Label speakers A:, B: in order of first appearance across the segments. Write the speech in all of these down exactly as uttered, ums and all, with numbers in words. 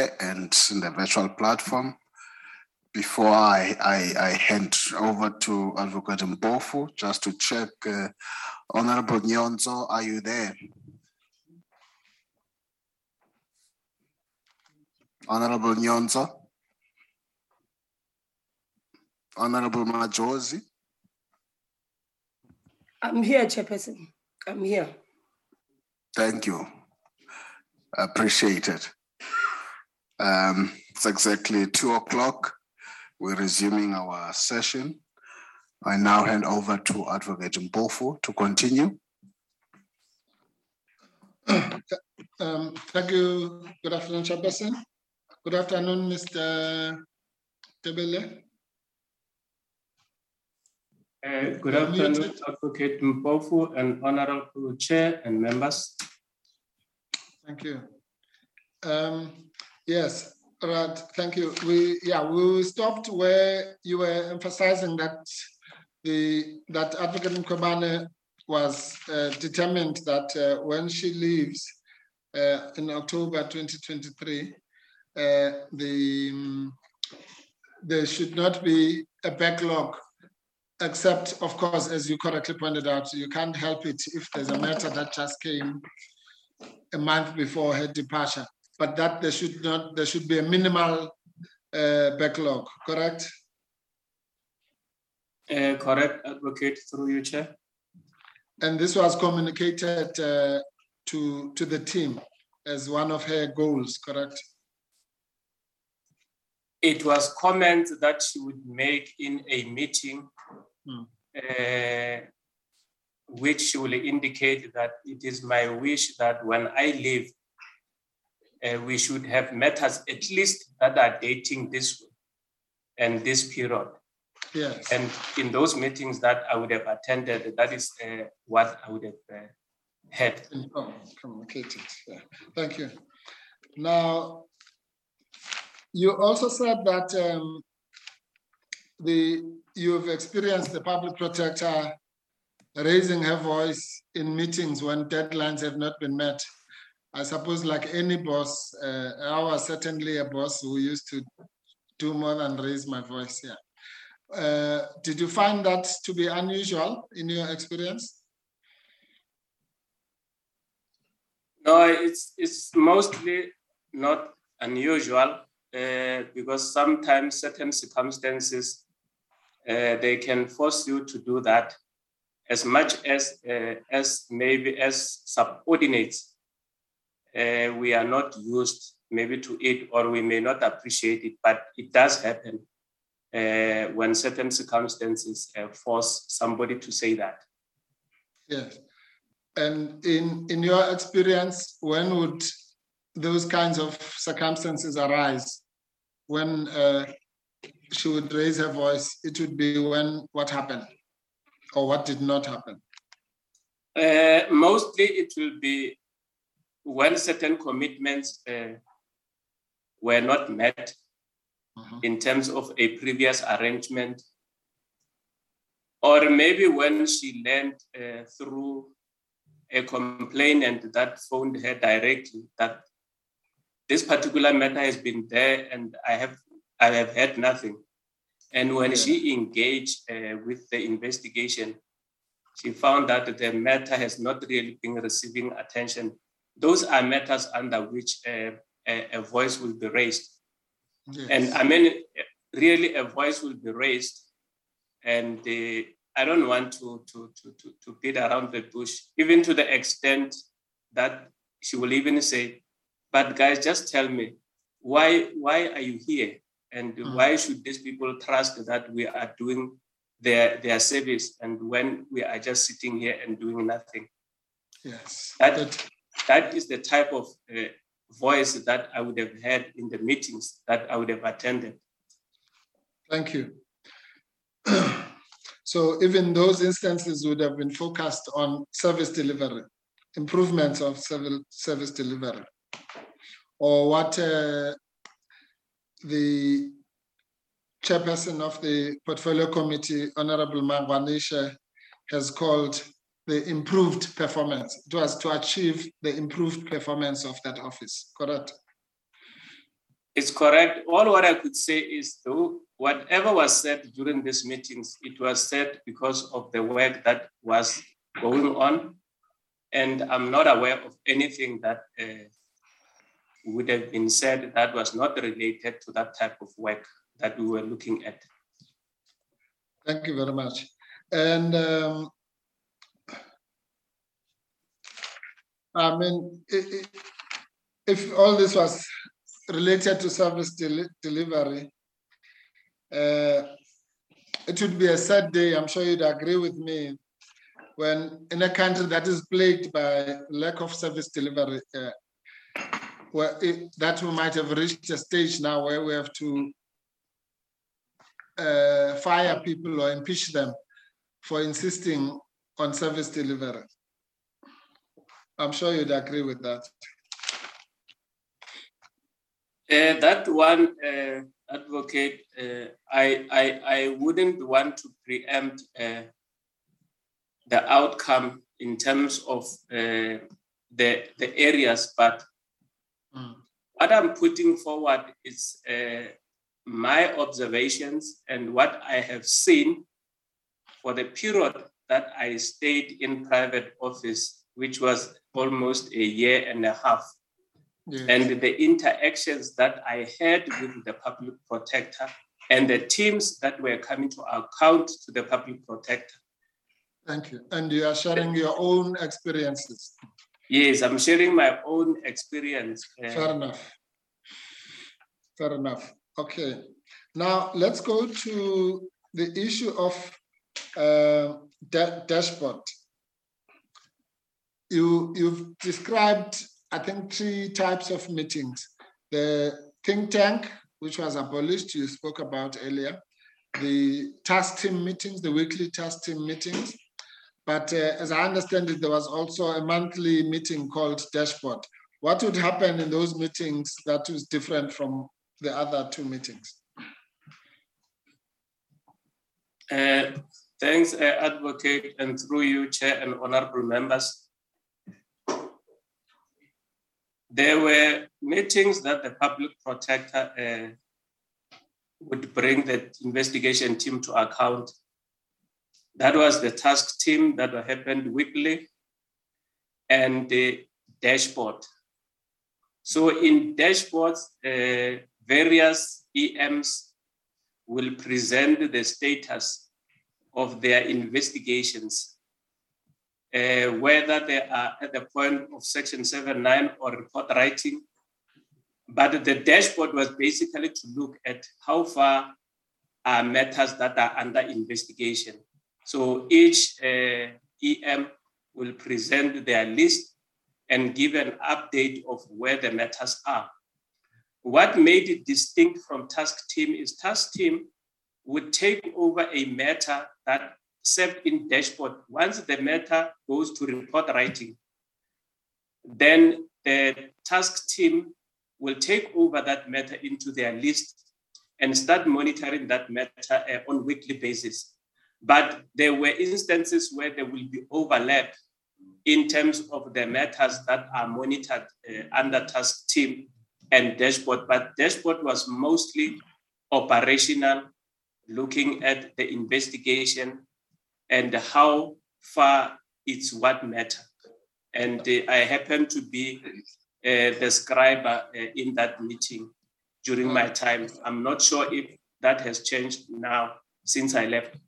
A: there and in the virtual platform. Before I, I, I hand over to Advocate Mpofu, just to check, uh, Honorable Nyonzo, are you there? Honorable Nyonzo? Honorable Majosi?
B: I'm here, Chairperson. I'm here.
A: Thank you. Appreciate it. Um, it's exactly two o'clock. We're resuming our session. I now hand over to Advocate Mpofu to continue.
C: Um, thank you. Good afternoon, Chairperson. Good afternoon, Mister Tebele.
D: Uh, good afternoon, Advocate Mpofu and Honorable Chair and members.
C: Thank you. Um, yes, right. Thank you. We yeah we stopped where you were emphasizing that the that Advocate Mkhwebane was uh, determined that uh, when she leaves uh, in October twenty twenty-three, uh, the um, there should not be a backlog. Except, of course, as you correctly pointed out, you can't help it if there's a matter that just came a month before her departure. But that there should not, there should be a minimal uh, backlog, correct?
D: Uh, correct, Advocate, through you, Chair.
C: And this was communicated uh, to, to the team as one of her goals, correct?
D: It was comments that she would make in a meeting, hmm. uh, which she will indicate that it is my wish that when I leave, uh, we should have matters at least that are dating this and this period.
C: Yes.
D: And in those meetings that I would have attended, that is uh, what I would have uh, had.
C: Oh, communicated. Yeah. Thank you. Now, you also said that um, the you've experienced the public protector raising her voice in meetings when deadlines have not been met. I suppose, like any boss, uh, I was certainly a boss who used to do more than raise my voice. Yeah. Uh, did you find that to be unusual in your experience?
D: No, it's it's mostly not unusual. Uh, because sometimes certain circumstances, uh, they can force you to do that as much as, uh, as maybe as subordinates. Uh, we are not used maybe to it, or we may not appreciate it, but it does happen uh, when certain circumstances uh, force somebody to say that.
C: Yes. And in, in your experience, when would those kinds of circumstances arise? When uh, she would raise her voice, it would be when what happened or what did not happen?
D: Uh, mostly it will be when certain commitments uh, were not met uh-huh. in terms of a previous arrangement, or maybe when she learned uh, through a complainant that phoned her directly that this particular matter has been there and I have I have had nothing. And when yeah. she engaged uh, with the investigation, she found that the matter has not really been receiving attention. Those are matters under which uh, a, a voice will be raised. Yes. And I mean, really a voice will be raised. And uh, I don't want to, to, to, to, to beat around the bush, even to the extent that she will even say, but guys, just tell me, why, why are you here? And mm. why should these people trust that we are doing their, their service and when we are just sitting here and doing nothing?
C: Yes.
D: That, that is the type of uh, voice that I would have had in the meetings that I would have attended.
C: Thank you. So even those instances would have been focused on service delivery, improvements of service delivery, or what uh, the chairperson of the portfolio committee, Honorable Mangwanisha, has called the improved performance. It was to achieve the improved performance of that office, correct?
D: It's correct. All what I could say is, though, whatever was said during these meetings, it was said because of the work that was going on. And I'm not aware of anything that uh, would have been said that was not related to that type of work that we were looking at.
C: Thank you very much. And um, I mean, if, if all this was related to service del delivery, uh, it would be a sad day. I'm sure you'd agree with me, when in a country that is plagued by lack of service delivery, uh, where it, that we might have reached a stage now where we have to uh, fire people or impeach them for insisting on service delivery. I'm sure you'd agree with that.
D: Uh, that one, uh, advocate, uh, I, I, I wouldn't want to preempt uh, the outcome in terms of uh, the, the areas, but mm. what I'm putting forward is uh, my observations and what I have seen for the period that I stayed in private office, which was almost a year and a half. Yes. And the interactions that I had with the public protector and the teams that were coming to account to the public protector.
C: Thank you. And you are sharing your own experiences.
D: Yes, I'm sharing my own experience. Uh,
C: Fair enough. Fair enough. Okay. Now let's go to the issue of uh, da dashboard. You, you've described, I think, three types of meetings. The think tank, which was abolished, you spoke about earlier. The task team meetings, the weekly task team meetings. But uh, as I understand it, there was also a monthly meeting called dashboard. What would happen in those meetings that was different from the other two meetings?
D: Uh, thanks, uh, Advocate, and through you, Chair and honorable members. There were meetings that the public protector uh, would bring the investigation team to account. That was the task team that happened weekly and the dashboard. So in dashboards, uh, various E Ms will present the status of their investigations. Uh, whether they are at the point of section seven nine or report writing. But the dashboard was basically to look at how far are matters that are under investigation. So each uh, E M will present their list and give an update of where the matters are. What made it distinct from task team is task team would take over a matter that served in dashboard. Once the matter goes to report writing, then the task team will take over that matter into their list and start monitoring that matter uh, on a weekly basis. But there were instances where there will be overlap in terms of the matters that are monitored uh, under task team and dashboard. But dashboard was mostly operational, looking at the investigation and how far it's what matter. And uh, I happen to be uh, the scribe uh, in that meeting during my time. I'm not sure if that has changed now since I left.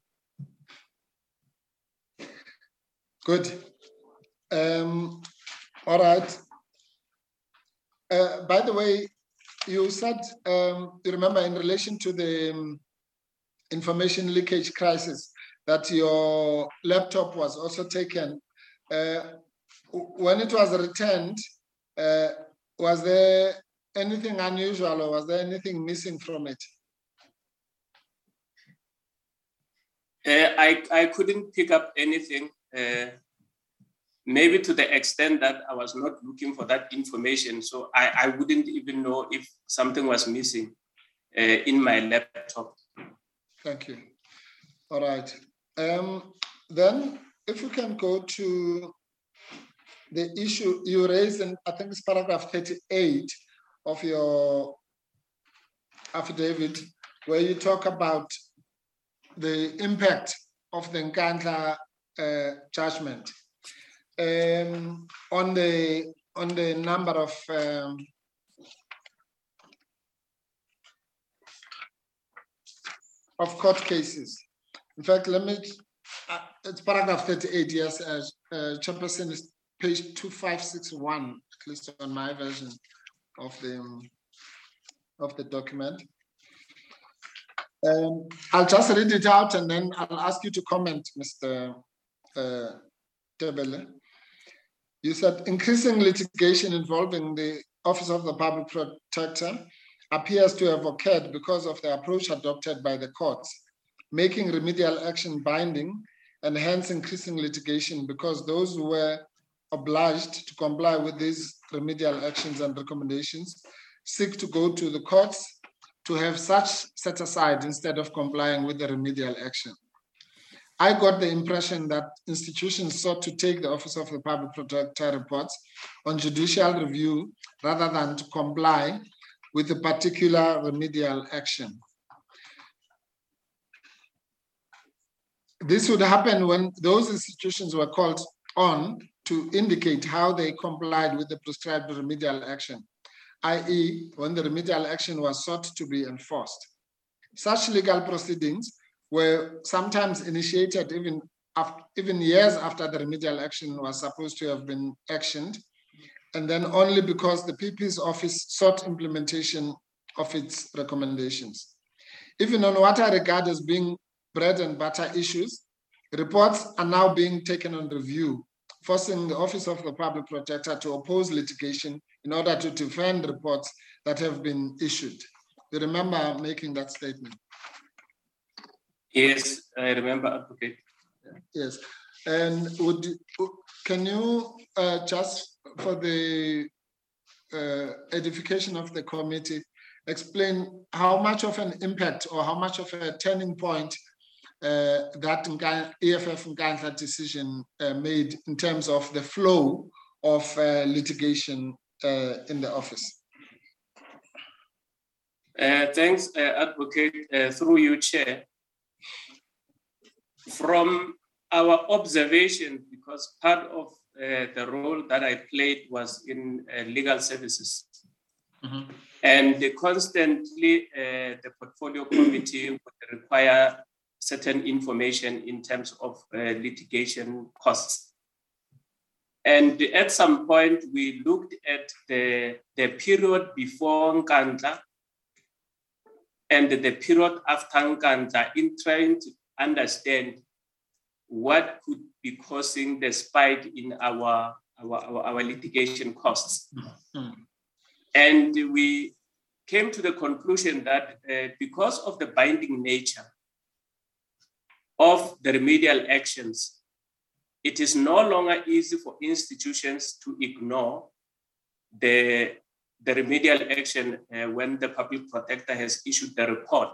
C: Good. Um, all right. Uh, by the way, you said, um, you remember in relation to the um, information leakage crisis, that your laptop was also taken. Uh, when it was returned, uh, was there anything unusual or was there anything missing from it?
D: Uh, I, I couldn't pick up anything, uh, maybe to the extent that I was not looking for that information. So I, I wouldn't even know if something was missing uh, in my laptop.
C: Thank you. All right. Um, then, if we can go to the issue you raised in, I think it's paragraph thirty-eight of your affidavit where you talk about the impact of the Nkandla uh, judgment um, on the on the number of um, of court cases. In fact, let me, uh, it's paragraph thirty-eight, yes, uh, uh, Chairperson, is page two five six one, at least on my version of the, um, of the document. Um, I'll just read it out and then I'll ask you to comment, Mister Uh, Tebele. You said increasing litigation involving the Office of the Public Protector appears to have occurred because of the approach adopted by the courts, making remedial action binding and hence increasing litigation because those who were obliged to comply with these remedial actions and recommendations seek to go to the courts to have such set aside instead of complying with the remedial action. I got the impression that institutions sought to take the Office of the Public Protector reports on judicial review rather than to comply with a particular remedial action. This would happen when those institutions were called on to indicate how they complied with the prescribed remedial action, that is when the remedial action was sought to be enforced. Such legal proceedings were sometimes initiated even, after, even years after the remedial action was supposed to have been actioned, and then only because the P P's office sought implementation of its recommendations. Even on what I regard as being bread and butter issues, reports are now being taken on review, forcing the Office of the Public Protector to oppose litigation in order to defend reports that have been issued. You remember making that statement?
D: Yes, I remember, Advocate.
C: Yes, and would can you uh, just for the uh, edification of the committee explain how much of an impact or how much of a turning point uh, that E F F Nkandla decision uh, made in terms of the flow of uh, litigation uh, in the office?
D: Uh, thanks, uh, Advocate, uh, through you, Chair. From our observation, because part of uh, the role that I played was in uh, legal services. Mm-hmm. And constantly uh, the portfolio committee would require certain information in terms of uh, litigation costs. And at some point, we looked at the, the period before Nkandla and the period after Nkandla in trying to understand what could be causing the spike in our, our, our, our litigation costs. Mm-hmm. And we came to the conclusion that uh, because of the binding nature of the remedial actions, it is no longer easy for institutions to ignore the, the remedial action uh, when the public protector has issued the report.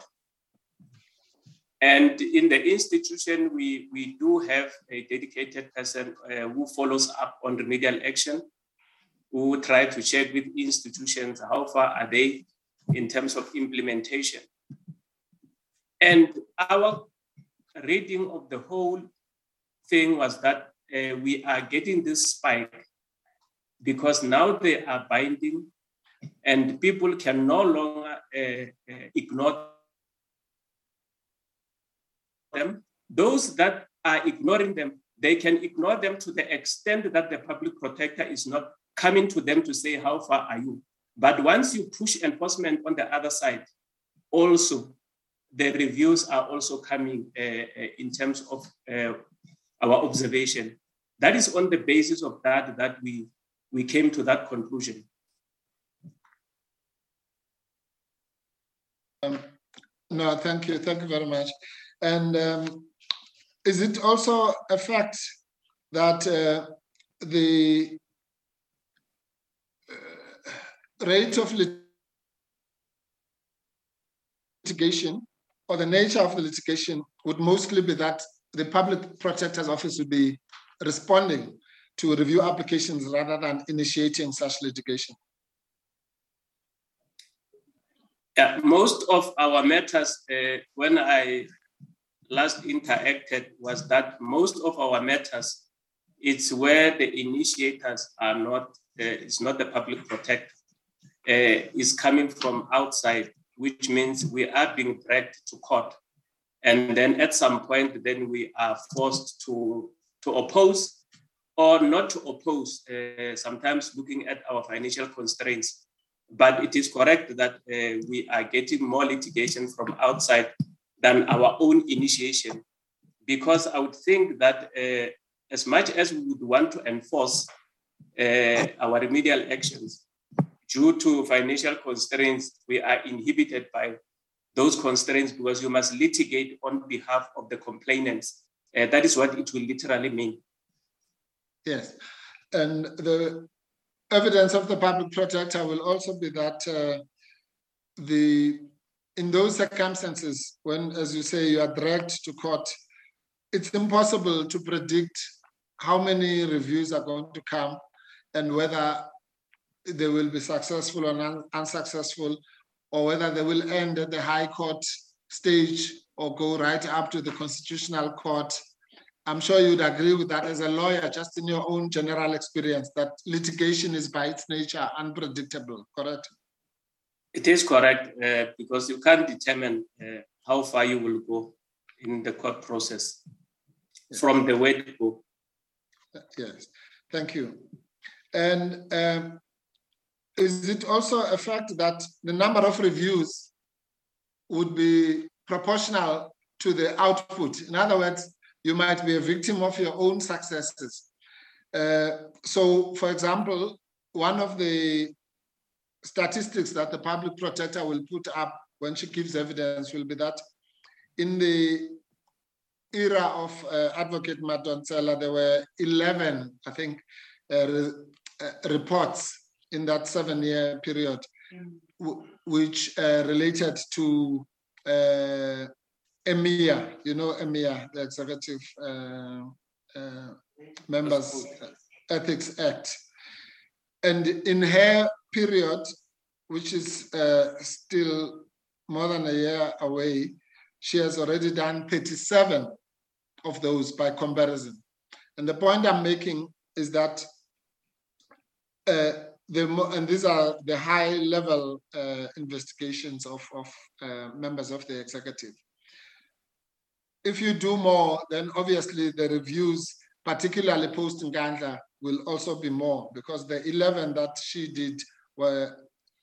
D: And in the institution, we, we do have a dedicated person uh, who follows up on remedial action, who try to check with institutions how far are they in terms of implementation. And our reading of the whole thing was that uh, we are getting this spike because now they are binding and people can no longer uh, uh, ignore them. Those that are ignoring them, they can ignore them to the extent that the public protector is not coming to them to say, how far are you? But once you push enforcement on the other side, also, the reviews are also coming uh, uh, in terms of uh, our observation. That is on the basis of that that we, we came to that conclusion.
C: Um, no, thank you. Thank you very much. And um, is it also a fact that uh, the uh, rate of litigation or the nature of the litigation would mostly be that the Public Protector's Office would be responding to review applications rather than initiating such litigation?
D: Yeah, most of our matters, uh, when I last interacted, was that most of our matters, it's where the initiators are not, uh, it's not the public protector, uh, is coming from outside, which means we are being dragged to court. And then at some point, then we are forced to, to oppose or not to oppose, uh, sometimes looking at our financial constraints. But it is correct that uh, we are getting more litigation from outside than our own initiation, because I would think that uh, as much as we would want to enforce uh, our remedial actions, due to financial constraints, we are inhibited by those constraints because you must litigate on behalf of the complainants. Uh, that is what it will literally mean.
C: Yes, and the evidence of the public protector will also be that uh, the in those circumstances, when, as you say, you are dragged to court, it's impossible to predict how many reviews are going to come and whether they will be successful or un unsuccessful, or whether they will end at the High Court stage or go right up to the Constitutional Court. I'm sure you'd agree with that as a lawyer, just in your own general experience, that litigation is by its nature unpredictable, correct?
D: It is correct, uh, because you can't determine uh, how far you will go in the court process yes. from the word go.
C: Yes, thank you. And um, is it also a fact that the number of reviews would be proportional to the output? In other words, you might be a victim of your own successes. Uh, so, for example, one of the statistics that the public protector will put up when she gives evidence will be that in the era of uh, Advocate Madonsela, there were eleven, I think, uh, re uh, reports in that seven-year period, mm. which uh, related to uh, EMEA, you know EMEA, the Executive uh, uh, Members Ethics Act. And in her period, which is uh, still more than a year away, she has already done thirty-seven of those by comparison. And the point I'm making is that, uh, the, and these are the high level uh, investigations of, of uh, members of the executive. If you do more, then obviously the reviews, particularly post Nkandla, will also be more, because the eleven that she did were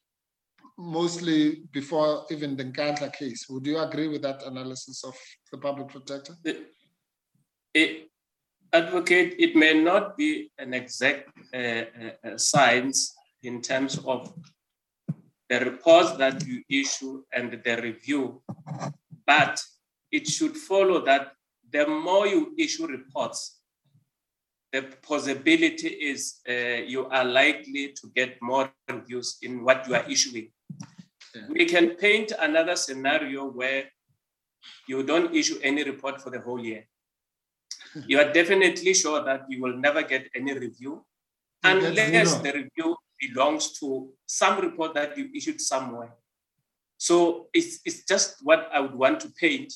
C: mostly before even the Nkandla case. Would you agree with that analysis of the public protector?
D: It, it, advocate, it may not be an exact uh, uh, science in terms of the reports that you issue and the review, but it should follow that the more you issue reports, the possibility is uh, you are likely to get more reviews in what you are issuing. Yeah. We can paint another scenario where you don't issue any report for the whole year. You are definitely sure that you will never get any review unless the review belongs to some report that you issued somewhere. So it's, it's just what I would want to paint.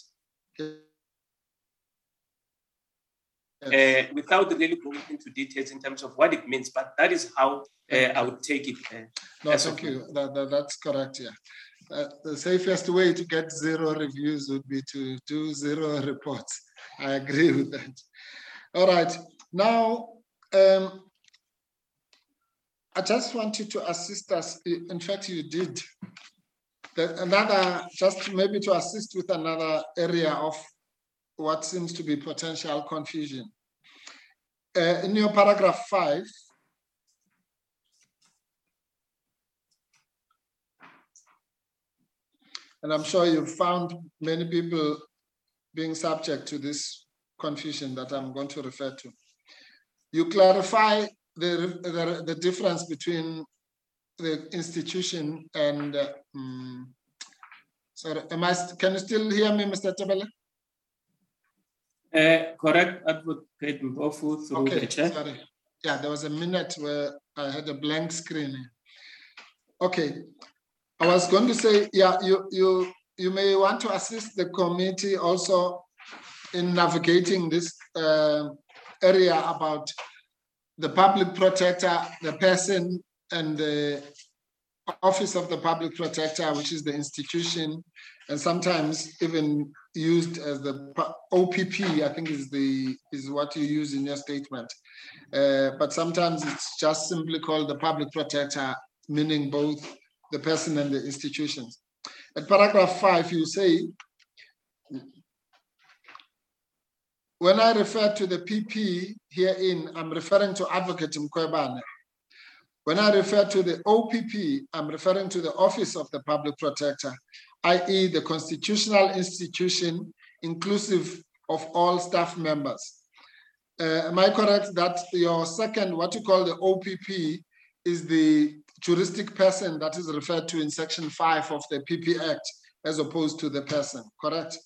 D: Uh, without really going into details in terms of what it means, but that is how uh, I would take it. Uh,
C: no, thank you. That, that, that's correct, yeah. Uh, the safest way to get zero reviews would be to do zero reports. I agree with that. All right, now, um, I just want you to assist us. In fact, you did. The, another, just maybe to assist with another area of what seems to be potential confusion. Uh, in your paragraph five, and I'm sure you've found many people being subject to this confusion that I'm going to refer to. You clarify the, the, the difference between the institution and, uh, um, sorry, am I, can you still hear me, Mister Tabele?
D: Uh, correct, Advocate Mpofu, through
C: okay,
D: the chat.
C: Sorry. Yeah, there was a minute where I had a blank screen. Okay. I was going to say, yeah, you, you, you may want to assist the committee also in navigating this uh, area about the public protector, the person, and the office of the public protector, which is the institution, and sometimes even used as the O P P, I think is the is what you use in your statement. Uh, but sometimes it's just simply called the public protector, meaning both the person and the institutions. At paragraph five, you say, when I refer to the P P herein, I'm referring to Advocate Mkhwebane. When I refer to the O P P, I'm referring to the Office of the Public Protector, that is the constitutional institution inclusive of all staff members. Uh, am I correct that your second, what you call the O P P, is the juristic person that is referred to in section five of the P P Act, as opposed to the person, correct?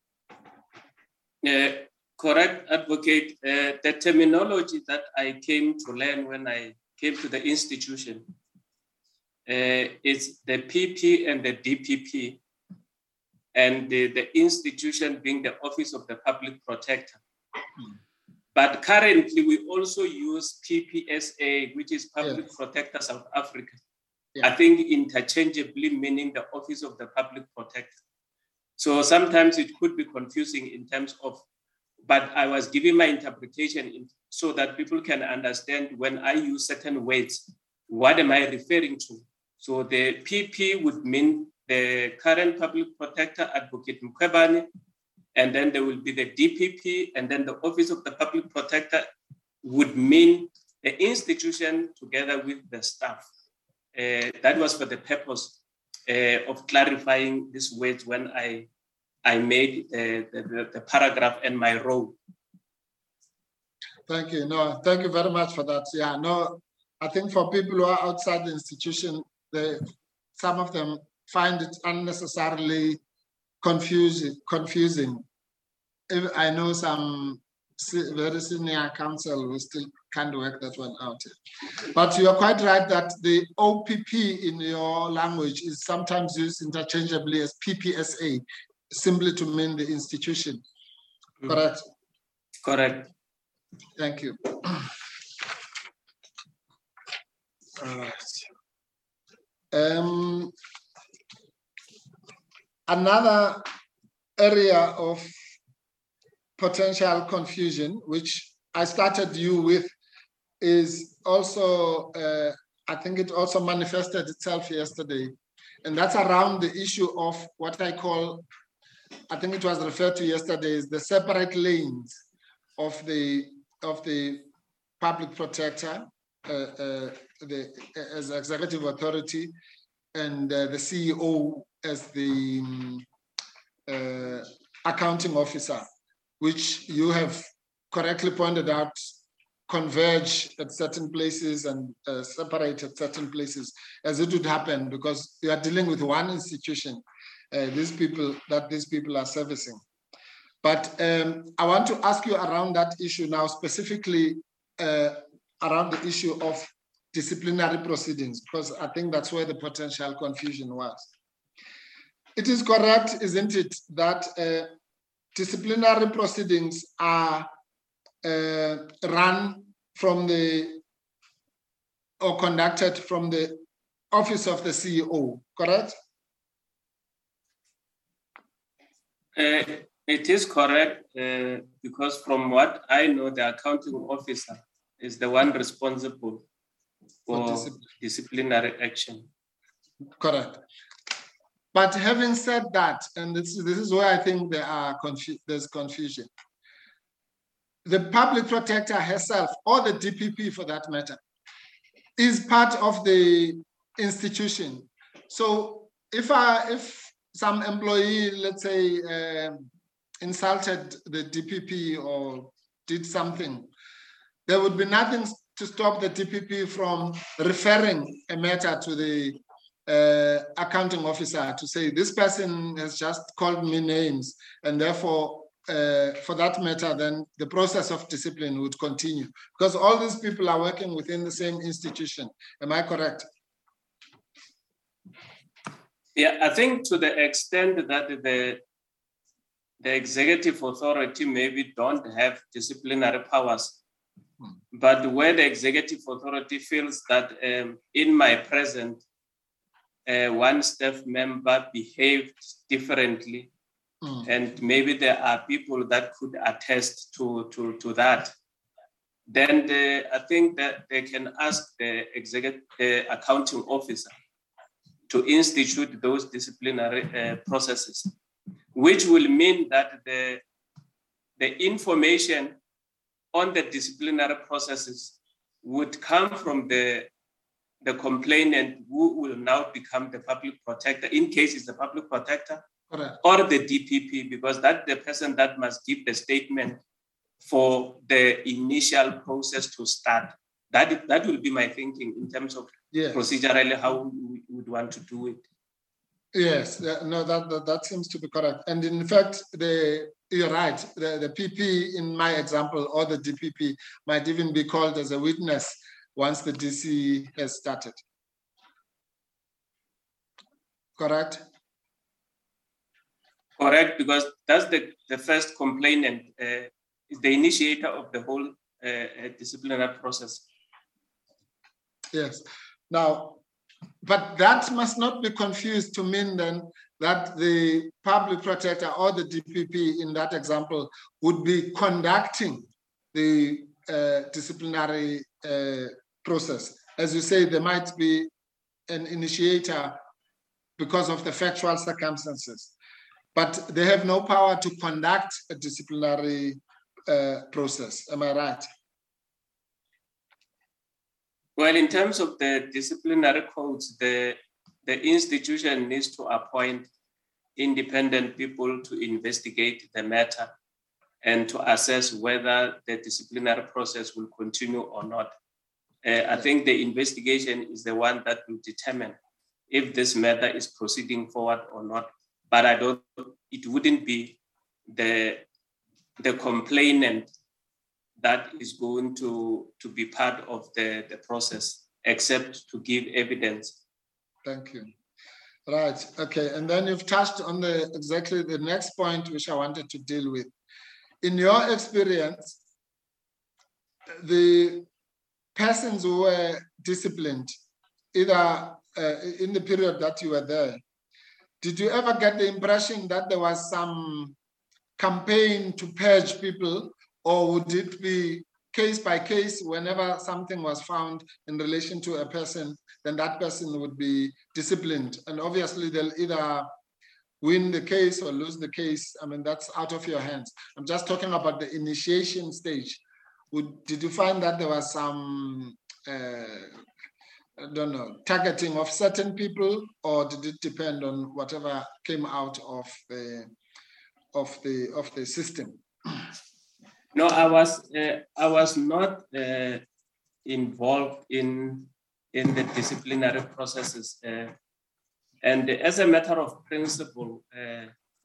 D: Yeah, correct, Advocate. Uh, the terminology that I came to learn when I came to the institution uh, is the P P and the D P P, and the, the institution being the Office of the Public Protector. Hmm. But currently, we also use P P S A, which is Public yes. Protector South Africa. Yeah. I think interchangeably meaning the Office of the Public Protector. So sometimes it could be confusing in terms of, but I was giving my interpretation in, so that people can understand when I use certain words, what am I referring to? So the P P would mean the current Public Protector, Advocate Mkhwebane, and then there will be the D P P, and then the Office of the Public Protector would mean the institution together with the staff. Uh, that was for the purpose uh, of clarifying these words when I, I made uh, the, the paragraph and my role.
C: Thank you. No, thank you very much for that. Yeah, no, I think for people who are outside the institution, they, some of them find it unnecessarily confusing. confusing. I know some very senior counsel who still can't work that one out. But you are quite right that the O P P in your language is sometimes used interchangeably as P P S A, simply to mean the institution. Mm. Correct?
D: Correct.
C: Thank you. All right. Um, another area of potential confusion, which I started you with, is also, uh, I think it also manifested itself yesterday. And that's around the issue of what I call, I think it was referred to yesterday, is the separate lanes of the, of the public protector, uh, uh, the, as executive authority, and uh, the C E O as the um, uh, accounting officer, which you have correctly pointed out converge at certain places and uh, separate at certain places, as it would happen because you are dealing with one institution, uh, these people that these people are servicing. But um, I want to ask you around that issue now, specifically uh, around the issue of disciplinary proceedings, because I think that's where the potential confusion was. It is correct, isn't it, that uh, disciplinary proceedings are uh, run from the, or conducted from the office of the C E O, correct?
D: Uh, it is correct, uh, because from what I know, the accounting officer is the one responsible for, for discipline. disciplinary action.
C: Correct. But having said that, and this, this is where I think there are confu there's confusion, the public protector herself, or the D P P for that matter, is part of the institution. So if I, if some employee, let's say, uh, insulted the D P P or did something, there would be nothing to stop the D P P from referring a matter to the Uh, accounting officer to say, this person has just called me names, and therefore, uh, for that matter, then the process of discipline would continue. Because all these people are working within the same institution. Am I correct?
D: Yeah, I think to the extent that the, the executive authority maybe don't have disciplinary powers, hmm. but where the executive authority feels that um, in my presence, uh, one staff member behaved differently, hmm. and maybe there are people that could attest to, to, to that, then the, I think that they can ask the executive the accounting officer to institute those disciplinary uh, processes, which will mean that the, the information on the disciplinary processes would come from the, the complainant, who will now become the public protector, in case it's the public protector, Correct. Or the D P P, because that's the person that must give the statement for the initial process to start. That, that will be my thinking in terms of yes. procedurally how we would want to do it.
C: Yes, no, that, that that seems to be correct. And in fact, the you're right, the, the P P in my example, or the D P P, might even be called as a witness once the D C has started. Correct?
D: Correct, because that's the, the first complainant, uh, is the initiator of the whole uh, disciplinary process.
C: Yes. Now, but that must not be confused to mean then that the public protector or the D P P in that example would be conducting the uh, disciplinary uh, process. As you say, there might be an initiator because of the factual circumstances, but they have no power to conduct a disciplinary uh, process. Am I right?
D: Well, in terms of the disciplinary codes, the, the institution needs to appoint independent people to investigate the matter and to assess whether the disciplinary process will continue or not. Uh, I think the investigation is the one that will determine if this matter is proceeding forward or not. But I don't, it wouldn't be the, the complainant that is going to, to be part of the, the process, except to give evidence.
C: Thank you. Right, okay. And then you've touched on the exactly the next point which I wanted to deal with. In your experience, the persons who were disciplined, either uh, in the period that you were there, did you ever get the impression that there was some campaign to purge people, or would it be case by case whenever something was found in relation to a person, then that person would be disciplined? And obviously they'll either win the case or lose the case. I mean, that's out of your hands. I'm just talking about the initiation stage. Would, did you find that there was some, uh, I don't know, targeting of certain people, or did it depend on whatever came out of the, of the, of the system?
D: No, I was uh, I was not uh, involved in in the disciplinary processes, uh, and as a matter of principle, uh,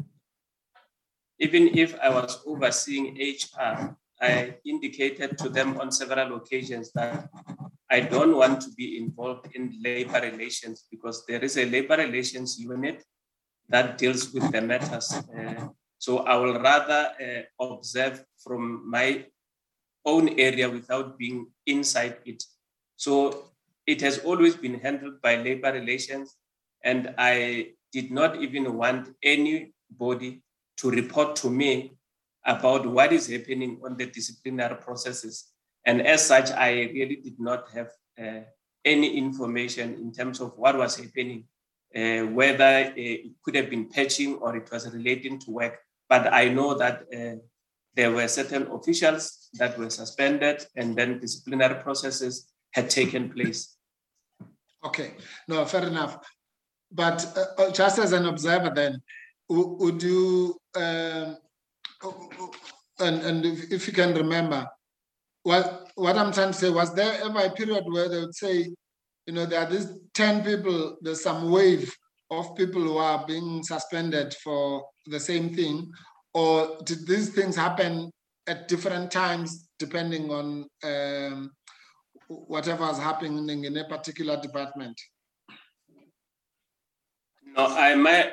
D: even if I was overseeing H R, I indicated to them on several occasions that I don't want to be involved in labor relations, because there is a labor relations unit that deals with the matters. Uh, So I will rather uh, observe from my own area without being inside it. So it has always been handled by labor relations, and I did not even want anybody to report to me about what is happening on the disciplinary processes. And as such, I really did not have uh, any information in terms of what was happening, uh, whether uh, it could have been patching or it was relating to work. But I know that uh, there were certain officials that were suspended, and then disciplinary processes had taken place.
C: Okay, no, fair enough. But uh, just as an observer then, would you, um, and, and if, if you can remember, what, what I'm trying to say, was there ever a period where they would say, you know, there are these ten people, there's some wave of people who are being suspended for the same thing, or did these things happen at different times depending on um, whatever is happening in a particular department?
D: No, I my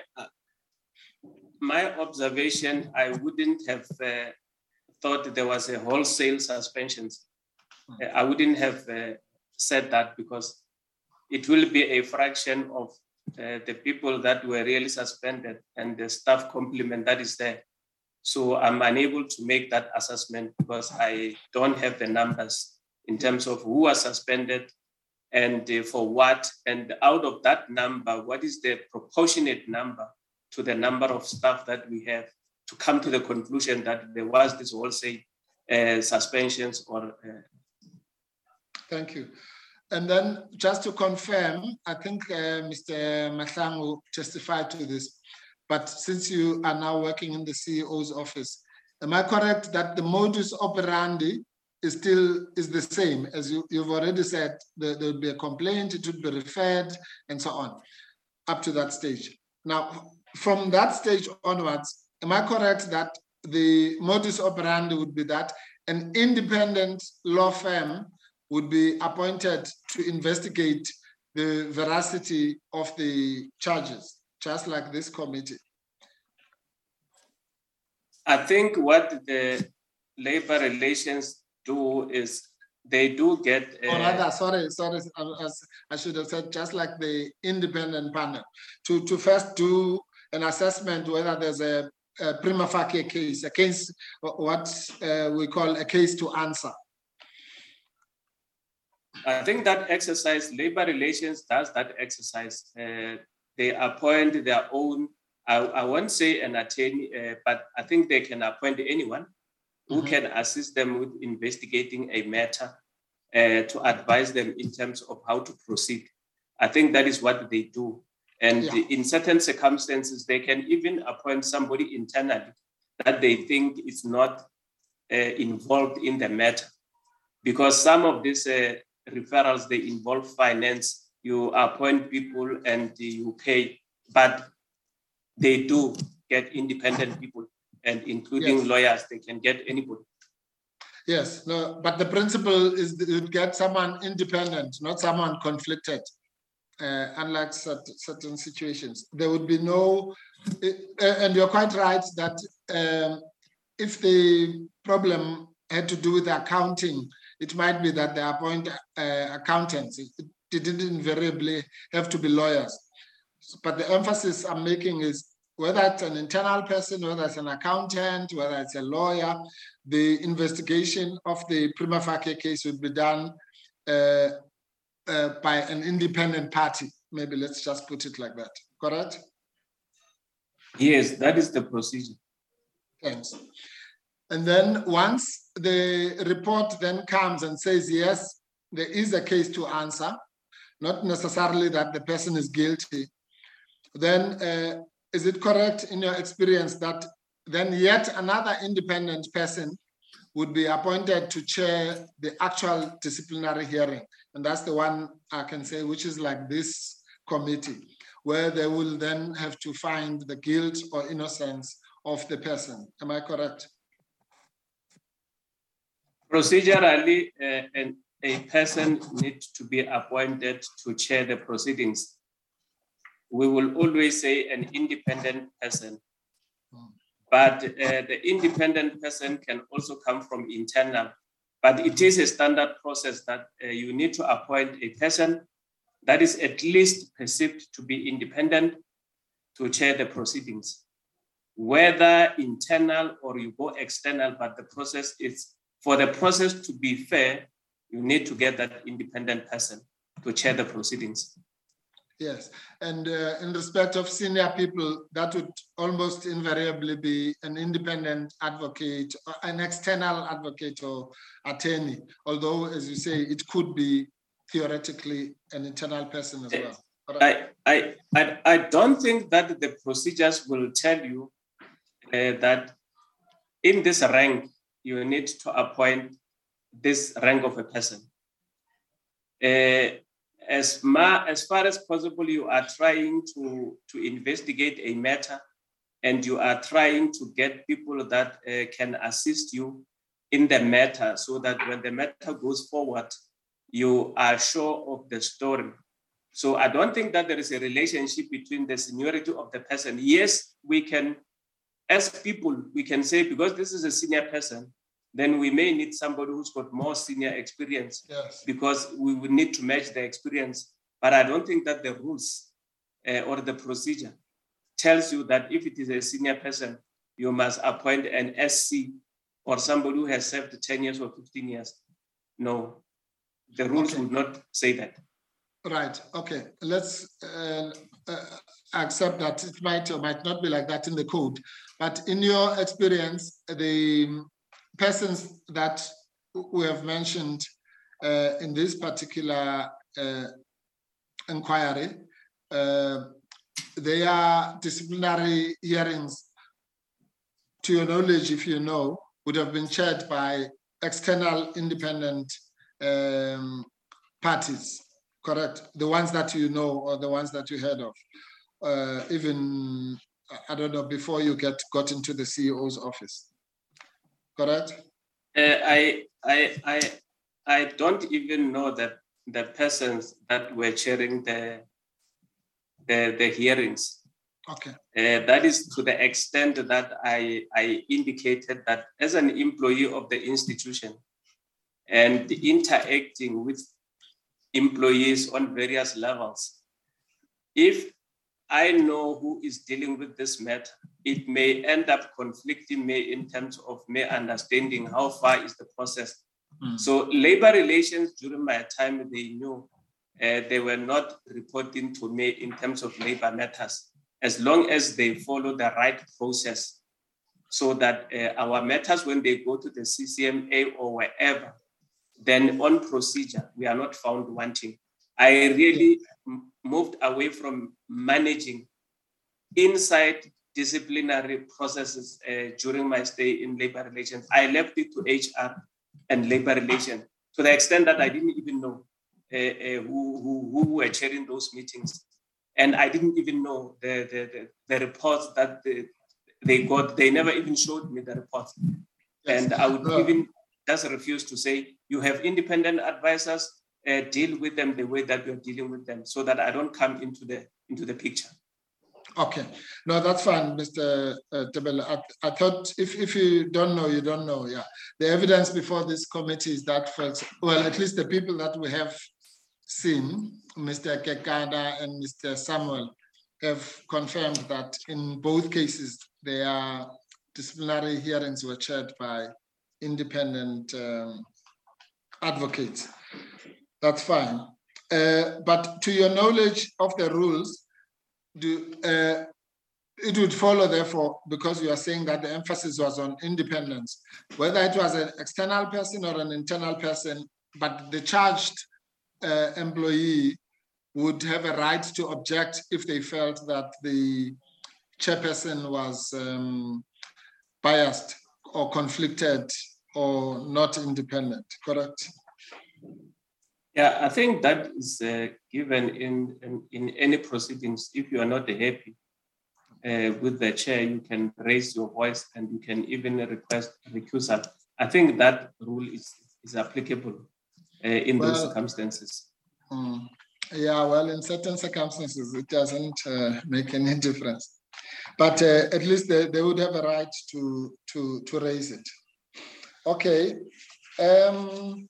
D: my observation, I wouldn't have uh, thought there was a wholesale suspensions. Uh, I wouldn't have uh, said that because it will be a fraction of uh, the people that were really suspended and the staff complement that is there. So I'm unable to make that assessment because I don't have the numbers in terms of who was suspended and uh, for what. And out of that number, what is the proportionate number to the number of staff that we have to come to the conclusion that there was this wholesale uh, suspensions or. Uh...
C: Thank you. And then just to confirm, I think uh, Mister Mahlangu testified to this, but since you are now working in the C E O's office, am I correct that the modus operandi is still is the same? As you, you've already said, there will be a complaint, it would be referred, and so on, up to that stage. Now, from that stage onwards, am I correct that the modus operandi would be that an independent law firm would be appointed to investigate the veracity of the charges, just like this committee?
D: I think what the labor relations do is they do get. Uh,
C: or rather, sorry, sorry, I, I should have said just like the independent panel, to, to first do an assessment whether there's a, a prima facie case, a case, what uh, we call a case to answer.
D: I think that exercise, labor relations does that exercise. Uh, they appoint their own, I, I won't say an attorney, uh, but I think they can appoint anyone who mm-hmm. can assist them with investigating a matter uh, to advise them in terms of how to proceed. I think that is what they do. And yeah. in certain circumstances, they can even appoint somebody internally that they think is not uh, involved in the matter. Because some of these uh, referrals, they involve finance, you appoint people and you pay, but they do get independent people, and including yes. lawyers, they can get anybody.
C: Yes, no, but the principle is that you get someone independent, not someone conflicted. Uh, unlike certain, certain situations, there would be no, uh, and you're quite right that um, if the problem had to do with accounting, it might be that they appoint uh, accountants. It, it didn't invariably have to be lawyers. But the emphasis I'm making is whether it's an internal person, whether it's an accountant, whether it's a lawyer, the investigation of the prima facie case would be done uh, uh, by an independent party. Maybe let's just put it like that. Correct?
D: Yes, that is the procedure.
C: Thanks. And then once the report then comes and says, yes, there is a case to answer, not necessarily that the person is guilty, then uh, is it correct in your experience that then yet another independent person would be appointed to chair the actual disciplinary hearing? And that's the one I can say, which is like this committee, where they will then have to find the guilt or innocence of the person. Am I correct?
D: Procedurally, uh, an, a person needs to be appointed to chair the proceedings. We will always say an independent person, but uh, the independent person can also come from internal. But it is a standard process that uh, you need to appoint a person that is at least perceived to be independent to chair the proceedings. Whether internal or you go external, but the process is, for the process to be fair, you need to get that independent person to chair the proceedings.
C: Yes, and uh, in respect of senior people, that would almost invariably be an independent advocate, or an external advocate or attorney, although, as you say, it could be theoretically an internal person as well.
D: I, I, I, I don't think that the procedures will tell you uh, that in this rank, you need to appoint this rank of a person. Uh, as, ma as far as possible, you are trying to, to investigate a matter, and you are trying to get people that uh, can assist you in the matter, so that when the matter goes forward, you are sure of the story. So I don't think that there is a relationship between the seniority of the person. Yes, we can, as people, we can say, because this is a senior person, then we may need somebody who's got more senior experience,
C: yes,
D: because we would need to match the experience. But I don't think that the rules uh, or the procedure tells you that if it is a senior person, you must appoint an S C or somebody who has served ten years or fifteen years. No, the rules
C: okay.
D: would not say that.
C: Right, okay, let's uh, uh, accept that it might or might not be like that in the code, but in your experience, the persons that we have mentioned uh, in this particular uh, inquiry, uh, they are disciplinary hearings, to your knowledge, if you know, would have been chaired by external independent um, parties. Correct. The ones that you know or the ones that you heard of. Uh, even, I don't know, before you get got into the C E O's office. Correct?
D: Uh, I, I, I, I don't even know that the persons that were chairing the, the, the hearings.
C: Okay.
D: Uh, that is to the extent that I, I indicated that as an employee of the institution and interacting with employees on various levels, if I know who is dealing with this matter, it may end up conflicting me in terms of me understanding how far is the process. Mm. So labor relations during my time, they knew uh, they were not reporting to me in terms of labor matters, as long as they follow the right process, so that uh, our matters, when they go to the C C M A or wherever, then on procedure, we are not found wanting. I really m- moved away from managing inside disciplinary processes uh, during my stay in labor relations. I left it to H R and labor relations, to the extent that I didn't even know uh, uh, who, who, who were chairing those meetings. And I didn't even know the, the, the, the reports that they, they got. They never even showed me the reports. Yes. And I would uh, even just refuse to say, you have independent advisors, uh, deal with them the way that you're dealing with them, so that I don't come into the into the picture.
C: Okay, no, that's fine, Mister Uh, Tebele. I, I thought if, if you don't know, you don't know, yeah. The evidence before this committee is that, for, well, at least the people that we have seen, Mister Kekada and Mister Samuel, have confirmed that in both cases, their disciplinary hearings were chaired by independent um, advocates. That's fine. Uh, but to your knowledge of the rules, do, uh, it would follow, therefore, because you are saying that the emphasis was on independence, whether it was an external person or an internal person, but the charged uh, employee would have a right to object if they felt that the chairperson was um, biased or conflicted or not independent, correct?
D: Yeah, I think that is uh, given in, in, in any proceedings. If you are not happy uh, with the chair, you can raise your voice and you can even request recusal. I think that rule is, is applicable uh, in well, those circumstances.
C: Um, yeah, well, in certain circumstances, it doesn't uh, make any difference. But uh, at least they, they would have a right to, to, to raise it. Okay. Um,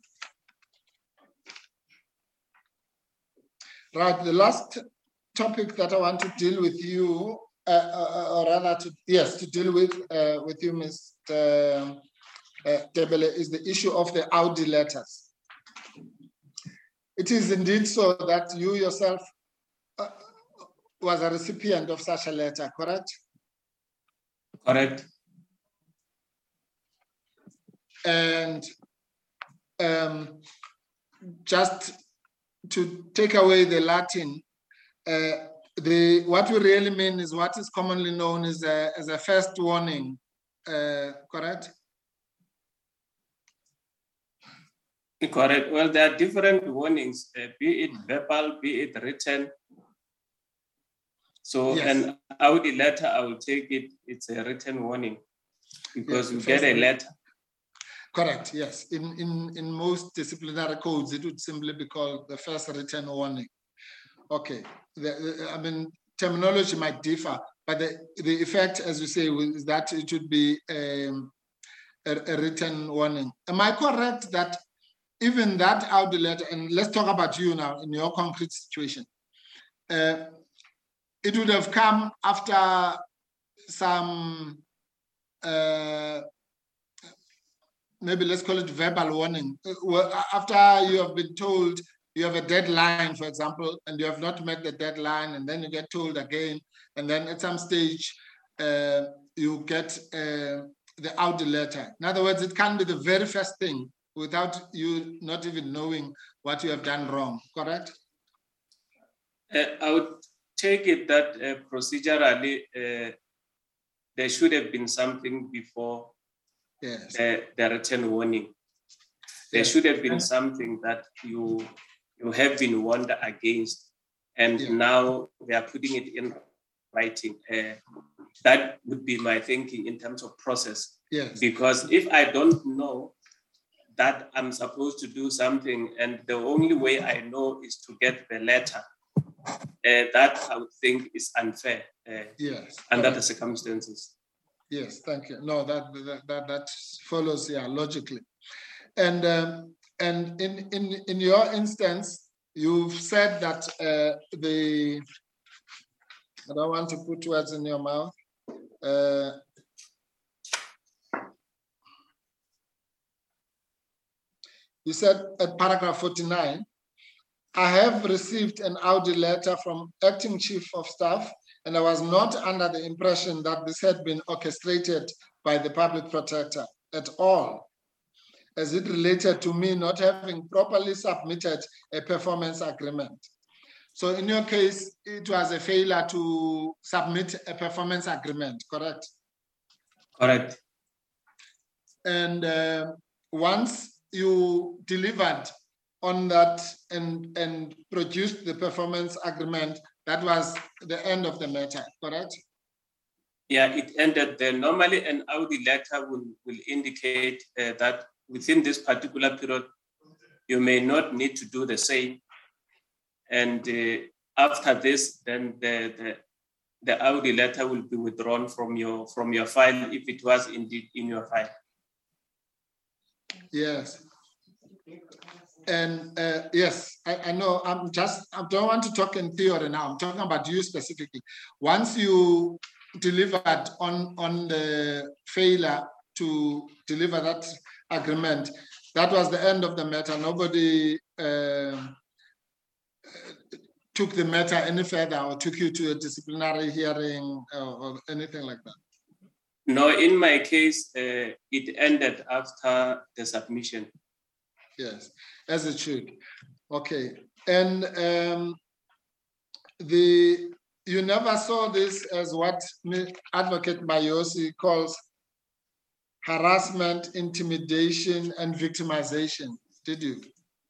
C: right, the last topic that I want to deal with you, uh, uh, or rather, to, yes, to deal with uh, with you, Mister Uh, Tebele, is the issue of the Audi letters. It is indeed so that you yourself uh, was a recipient of such a letter, correct?
D: Correct.
C: And um, just to take away the Latin, uh, the what we really mean is what is commonly known as a, as a first warning, uh, correct?
D: Correct. Well, there are different warnings, uh, be it verbal, be it written. So yes. An Audi letter, I will take it, it's a written warning because yes, you get a letter.
C: Correct, yes. In, in, in most disciplinary codes, it would simply be called the first written warning. Okay. The, the, I mean, terminology might differ, but the, the effect, as you say, is that it should be um, a, a written warning. Am I correct that even that Audi letter, and let's talk about you now in your concrete situation, uh, it would have come after some, uh, maybe let's call it verbal warning. Well, after you have been told you have a deadline, for example, and you have not met the deadline, and then you get told again, and then at some stage, uh, you get uh, the Audi letter. In other words, it can be the very first thing without you not even knowing what you have done wrong, correct?
D: Uh, I would take it that uh, procedurally, uh, there should have been something before
C: yes.
D: the, the written warning. There
C: yes.
D: should have been something that you, you have been warned against, and yeah. now they are putting it in writing. Uh, that would be my thinking in terms of process.
C: Yes.
D: Because if I don't know that I'm supposed to do something, and the only way I know is to get the letter, uh, that I would think is unfair uh,
C: yes.
D: under
C: Correct.
D: the circumstances.
C: Yes, thank you. No, that that that, that follows, yeah, logically. And um, and in in in your instance, you've said that uh, the I don't want to put words in your mouth. Uh, you said at paragraph forty-nine, I have received an Audi letter from Acting Chief of Staff, and I was not under the impression that this had been orchestrated by the Public Protector at all, as it related to me not having properly submitted a performance agreement. So in your case, it was a failure to submit a performance agreement, correct?
D: Correct.
C: And uh, once you delivered on that and, and produced the performance agreement, that was the end of the matter, correct?
D: Yeah, it ended there. Normally, an Audi letter will, will indicate uh, that within this particular period, you may not need to do the same. And uh, after this, then the, the, the Audi letter will be withdrawn from your, from your file if it was indeed in your file.
C: Yes. And uh, yes, I, I know, I'm just, I don't want to talk in theory now, I'm talking about you specifically. Once you delivered on, on the failure to deliver that agreement, that was the end of the matter. Nobody uh, took the matter any further or took you to a disciplinary hearing or, or anything like that?
D: No, in my case, uh, it ended after the submission.
C: Yes, as it should. Okay, and um, the you never saw this as what Advocate Mayosi calls harassment, intimidation, and victimization, did you?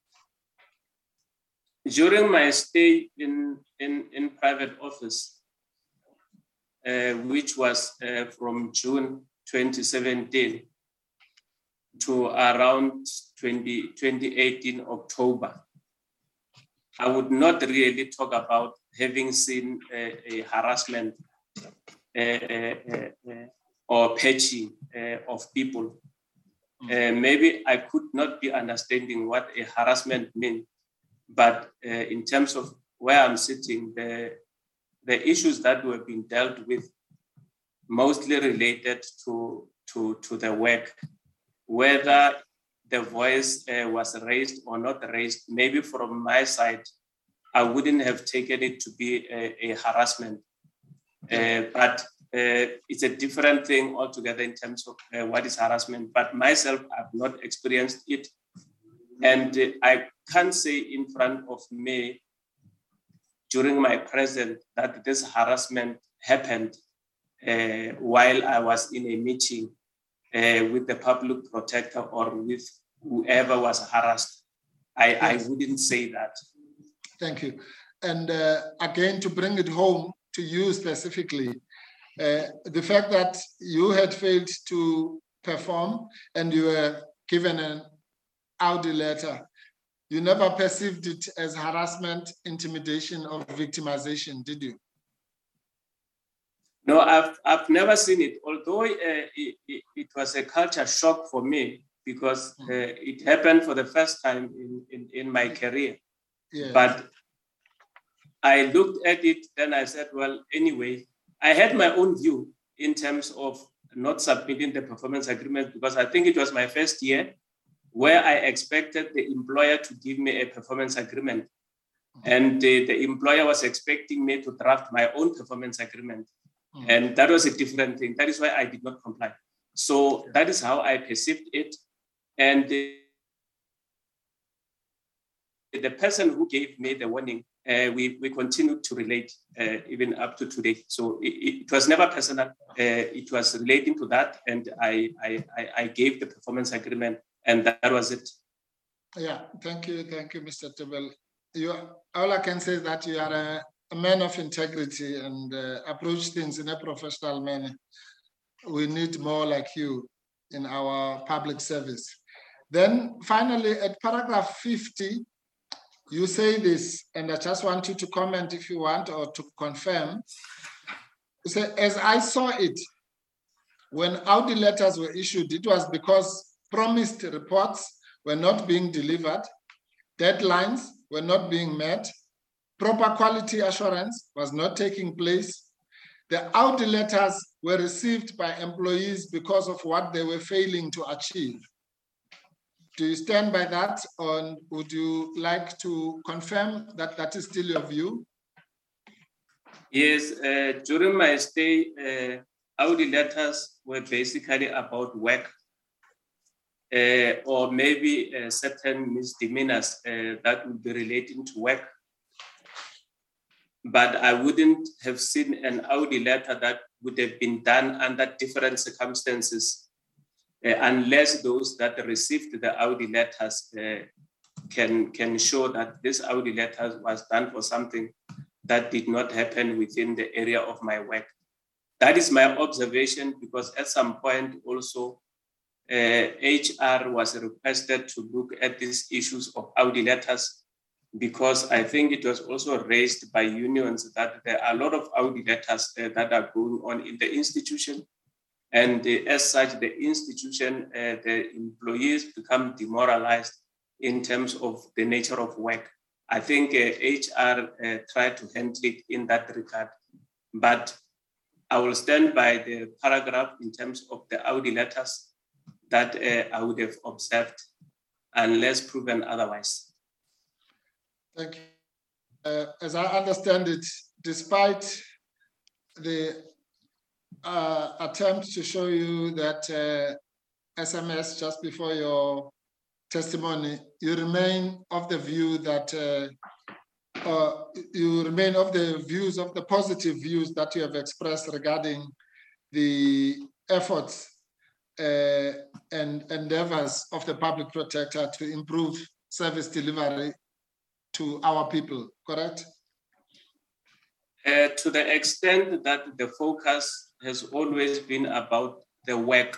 D: During my stay in, in, in private office, uh, which was uh, from June twenty seventeen to around twenty eighteen October, I would not really talk about having seen a, a harassment uh, uh, uh, or patching uh, of people. Uh, maybe I could not be understanding what a harassment means, but uh, in terms of where I'm sitting, the, the issues that were being dealt with mostly related to, to, to the work, whether the voice uh, was raised or not raised. Maybe from my side, I wouldn't have taken it to be a, a harassment, uh, but uh, it's a different thing altogether in terms of uh, what is harassment. But myself, I've not experienced it. And uh, I can't say in front of me during my presence that this harassment happened uh, while I was in a meeting uh, with the public protector or with whoever was harassed. I, yes. I wouldn't say that.
C: Thank you. And uh, again, to bring it home to you specifically, uh, the fact that you had failed to perform and you were given an Audi letter, you never perceived it as harassment, intimidation, or victimization, did you?
D: No, I've, I've never seen it, although uh, it, it, it was a culture shock for me because uh, it happened for the first time in, in, in my career. Yes. But I looked at it, then I said, well, anyway, I had my own view in terms of not submitting the performance agreement because I think it was my first year where I expected the employer to give me a performance agreement. And the, the employer was expecting me to draft my own performance agreement. Mm. And that was a different thing. That is why I did not comply. So that is how I perceived it. And the, the person who gave me the warning, uh, we, we continued to relate uh, even up to today. So it, it was never personal. Uh, it was relating to that. And I, I, I gave the performance agreement and that, that was it.
C: Yeah, thank you. Thank you, Mister Tebel. You, all I can say is that you are a, a man of integrity and uh, approach things in a professional manner. We need more like you in our public service. Then finally, at paragraph fifty, you say this, and I just want you to comment if you want or to confirm. You say, as I saw it, when Audi letters were issued, it was because promised reports were not being delivered, deadlines were not being met, proper quality assurance was not taking place. The Audi letters were received by employees because of what they were failing to achieve. Do you stand by that, or would you like to confirm that that is still your view?
D: Yes, uh, during my stay, uh, Audi letters were basically about work. Uh, or maybe uh, certain misdemeanors uh, that would be relating to work. But I wouldn't have seen an Audi letter that would have been done under different circumstances uh, unless those that received the Audi letters uh, can, can show that this Audi letter was done for something that did not happen within the area of my work. That is my observation because at some point also Uh, H R was requested to look at these issues of Audi letters because I think it was also raised by unions that there are a lot of Audi letters uh, that are going on in the institution. And uh, as such, the institution, uh, the employees become demoralized in terms of the nature of work. I think uh, H R uh, tried to handle it in that regard. But I will stand by the paragraph in terms of the Audi letters that uh, I would have observed unless proven otherwise.
C: Thank you. Uh, as I understand it, despite the uh, attempt to show you that uh, S M S just before your testimony, you remain of the view that uh, uh, you remain of the views of the positive views that you have expressed regarding the efforts Uh, and endeavors of the public protector to improve service delivery to our people, correct?
D: Uh, to the extent that the focus has always been about the work.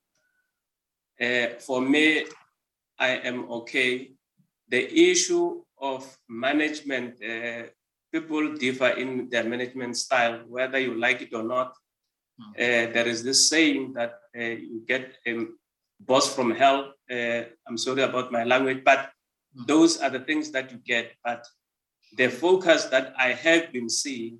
D: Uh, for me, I am okay. The issue of management, uh, people differ in their management style, whether you like it or not. Uh, there is this saying that uh, you get a boss from hell. Uh, I'm sorry about my language, but those are the things that you get. But the focus that I have been seeing,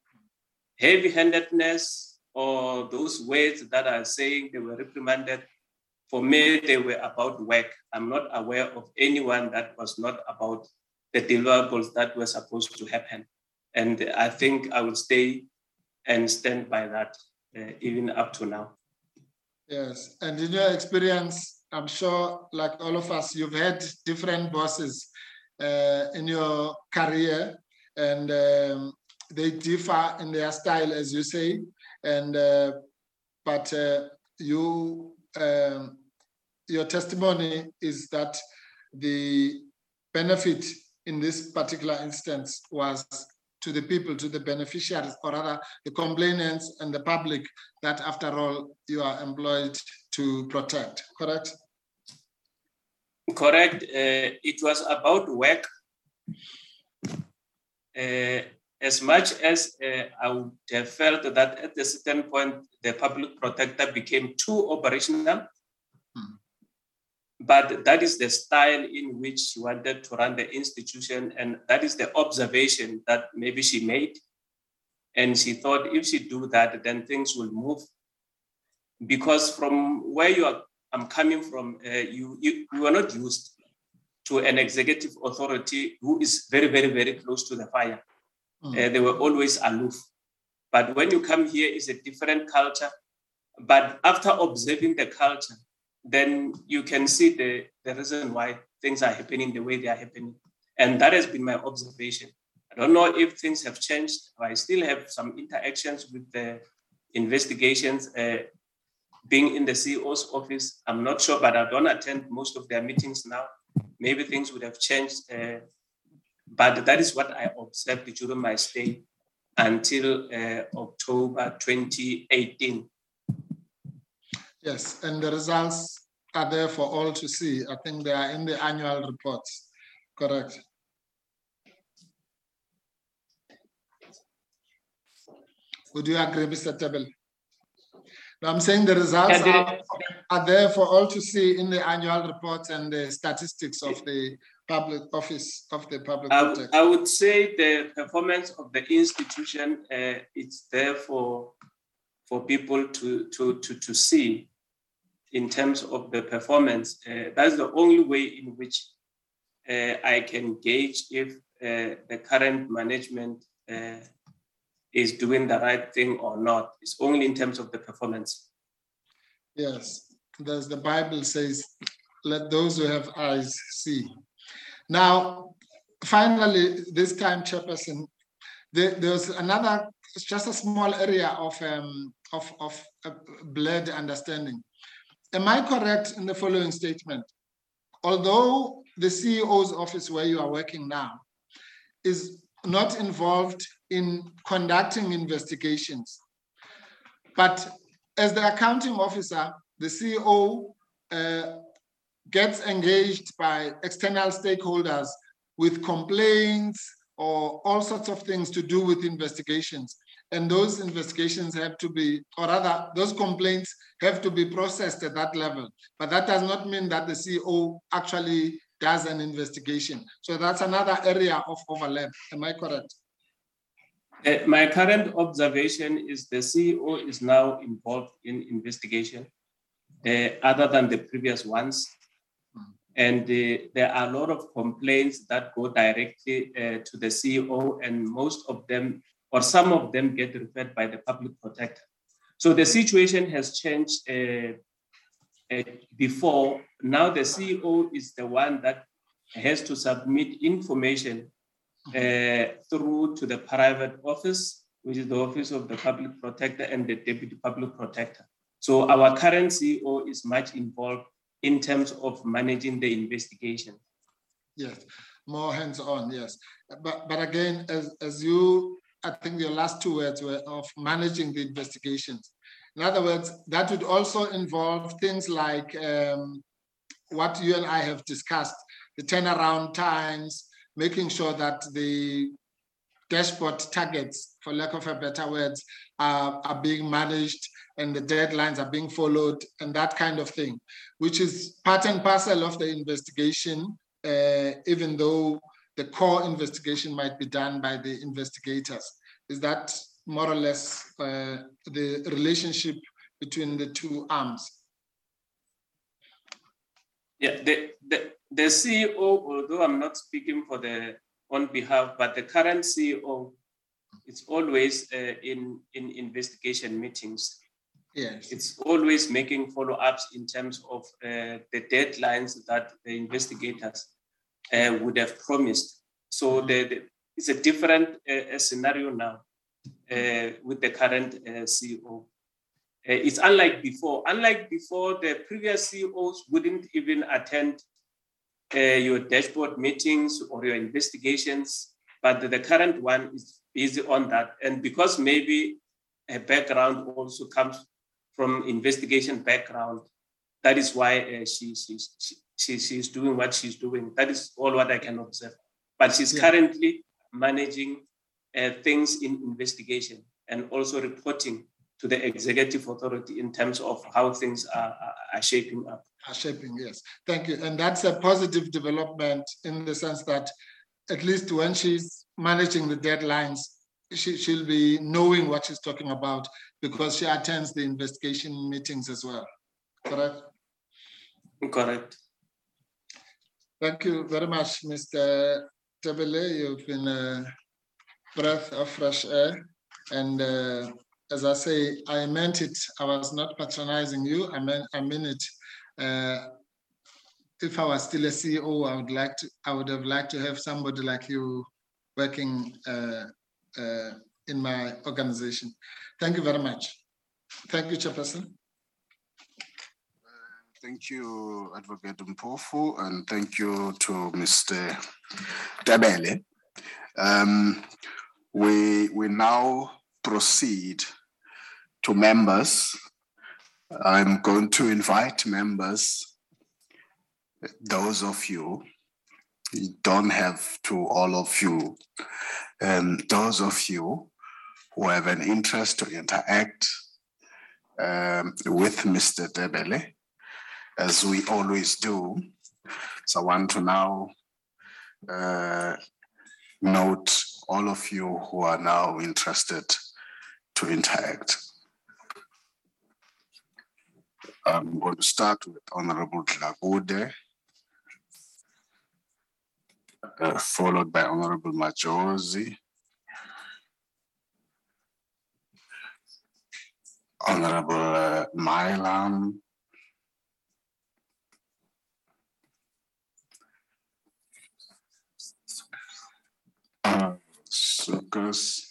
D: heavy-handedness or those words that are saying they were reprimanded, for me, they were about work. I'm not aware of anyone that was not about the deliverables that were supposed to happen. And I think I will stay and stand by that. Uh, even up to now.
C: Yes, and in your experience, I'm sure, like all of us, you've had different bosses uh, in your career, and um, they differ in their style, as you say. And uh, but uh, you, um, your testimony is that the benefit in this particular instance was to the people, to the beneficiaries, or rather the complainants and the public that after all you are employed to protect, correct?
D: Correct. Uh, it was about work. Uh, as much as uh, I would have felt that at a certain point, the public protector became too operational. Hmm. But that is the style in which she wanted to run the institution. And that is the observation that maybe she made. And she thought if she do that, then things will move. Because from where you are, I'm coming from, uh, you, you, you are not used to an executive authority who is very, very, very close to the fire. Mm. Uh, they were always aloof. But when you come here, it's a different culture. But after observing the culture, then you can see the, the reason why things are happening the way they are happening. And that has been my observation. I don't know if things have changed. I still have some interactions with the investigations. Uh, being in the C E O's office, I'm not sure, but I don't attend most of their meetings now. Maybe things would have changed. Uh, but that is what I observed during my stay until uh, October twenty eighteen.
C: Yes, and the results are there for all to see. I think they are in the annual reports. Correct. Would you agree, Mister Tebel? No, I'm saying the results are, are there for all to see in the annual reports and the statistics of the public office of the public
D: I,
C: protector.
D: I would say the performance of the institution, uh, it's there for, for people to, to, to, to see in terms of the performance. Uh, that's the only way in which uh, I can gauge if uh, the current management uh, is doing the right thing or not. It's only in terms of the performance.
C: Yes, as the Bible says, let those who have eyes see. Now, finally, this time, Chairperson, there, there's another, just a small area of, um, of, of uh, blurred understanding. Am I correct in the following statement? Although the C E O's office where you are working now is not involved in conducting investigations, but as the accounting officer, the C E O uh, gets engaged by external stakeholders with complaints or all sorts of things to do with investigations. And those investigations have to be, or rather, those complaints have to be processed at that level. But that does not mean that the C E O actually does an investigation. So that's another area of overlap. Am I correct?
D: Uh, my current observation is the C E O is now involved in investigation, uh, other than the previous ones. Mm. And uh, there are a lot of complaints that go directly uh, to the C E O, and most of them, or some of them, get referred by the public protector. So the situation has changed uh, uh, before. Now the C E O is the one that has to submit information uh, through to the private office, which is the Office of the Public Protector and the Deputy Public Protector. So our current C E O is much involved in terms of managing the investigation.
C: Yes, more hands-on, yes. But, but again, as, as you, I think your last two words were of managing the investigations. In other words, that would also involve things like um, what you and I have discussed, the turnaround times, making sure that the dashboard targets, for lack of a better words, are, are being managed and the deadlines are being followed and that kind of thing, which is part and parcel of the investigation, uh, even though the core investigation might be done by the investigators. Is that more or less uh, the relationship between the two arms?
D: Yeah, the, the, the C E O, although I'm not speaking for the on behalf, but the current C E O, it's always uh, in, in investigation meetings.
C: Yes.
D: It's always making follow-ups in terms of uh, the deadlines that the investigators uh, would have promised. So mm-hmm. the, the, it's a different uh, scenario now uh, with the current uh, C E O. Uh, it's unlike before. Unlike before, the previous C E Os wouldn't even attend uh, your dashboard meetings or your investigations, but the, the current one is busy on that. And because maybe a background also comes from investigation background, that is why uh, she, she, she, she, she's doing what she's doing. That is all what I can observe. But she's
C: Yeah.
D: currently managing uh, things in investigation and also reporting to the executive authority in terms of how things are, are, are shaping up.
C: Are shaping, yes. Thank you. And that's a positive development in the sense that at least when she's managing the deadlines, she, she'll be knowing what she's talking about because she attends the investigation meetings as well. Correct?
D: Correct.
C: Thank you very much, Mister Tebele. You've been a breath of fresh air. And uh, as I say, I meant it. I was not patronizing you. I meant I mean it. Uh, if I was still a C E O, I would like to. I would have liked to have somebody like you working uh, uh, in my organization. Thank you very much. Thank you, Chairperson.
A: Thank you, Advocate Mpofu, and thank you to Mister Tebele. Um, we, we now proceed to members. I'm going to invite members, those of you, you don't have to all of you, um, those of you who have an interest to interact um, with Mister Tebele, as we always do. So I want to now uh, note all of you who are now interested to interact. I'm going to start with Honorable Dlagude, uh, followed by Honorable Majosi, Honorable uh, Mailam, uh, Sukas,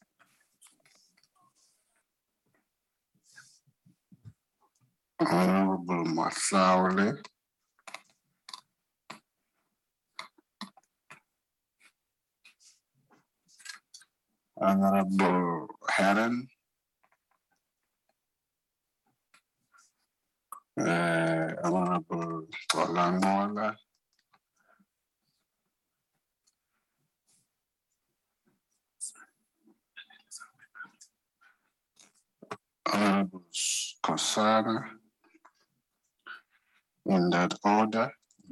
A: Honorable Masaule, Honorable Heron, uh, Honorable Olangola, Honorable Kosana, in that order.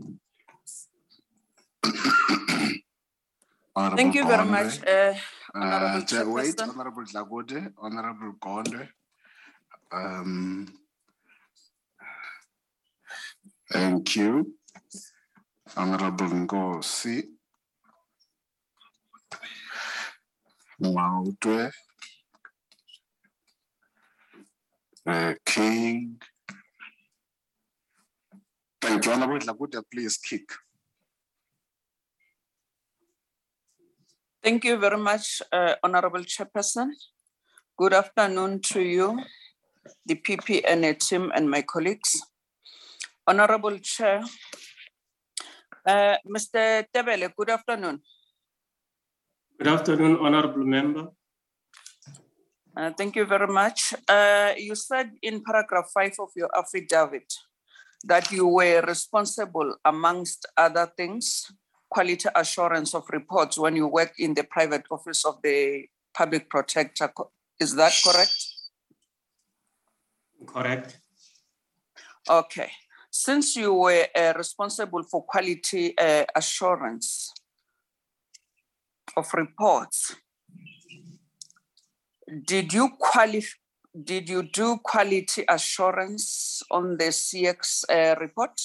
E: Thank you very much, uh, Honorable
A: Uh, Chair, wait,
E: Chairperson.
A: Honorable Dlagude, Honorable Gonde. Um, thank you. Honorable Ngosi. Mautwe. Uh, King. Thank you. Honorable Dlagude, please kick.
E: Thank you very much, uh, Honorable Chairperson. Good afternoon to you, the P P N A team and my colleagues. Honorable Chair, uh, Mister Tebele, good afternoon.
D: Good afternoon, Honorable Member.
E: Uh, thank you very much. Uh, you said in paragraph five of your affidavit that you were responsible, amongst other things, quality assurance of reports when you work in the private office of the public protector. Is that correct?
D: Correct.
E: Okay. Since you were uh, responsible for quality uh, assurance of reports, did you qualify? Did you do quality assurance on the C X uh, report?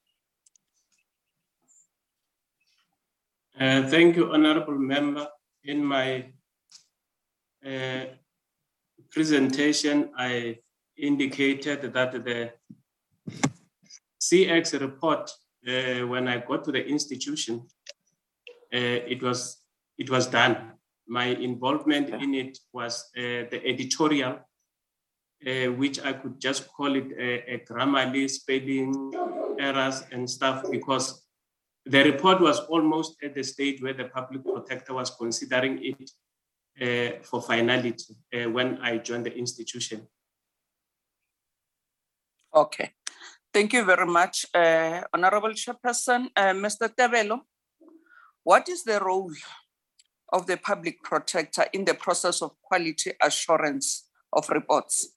D: Uh, thank you, Honorable Member. In my uh, presentation, I indicated that the C X report, uh, when I got to the institution, uh, it was it was done. My involvement okay. in it was uh, the editorial, uh, which I could just call it a, a grammarly spelling errors and stuff, because the report was almost at the stage where the public protector was considering it uh, for finality uh, when I joined the institution.
E: Okay, Thank you very much, uh, Honorable Chairperson. Uh, Mister Tebelo, what is the role of the public protector in the process of quality assurance of reports?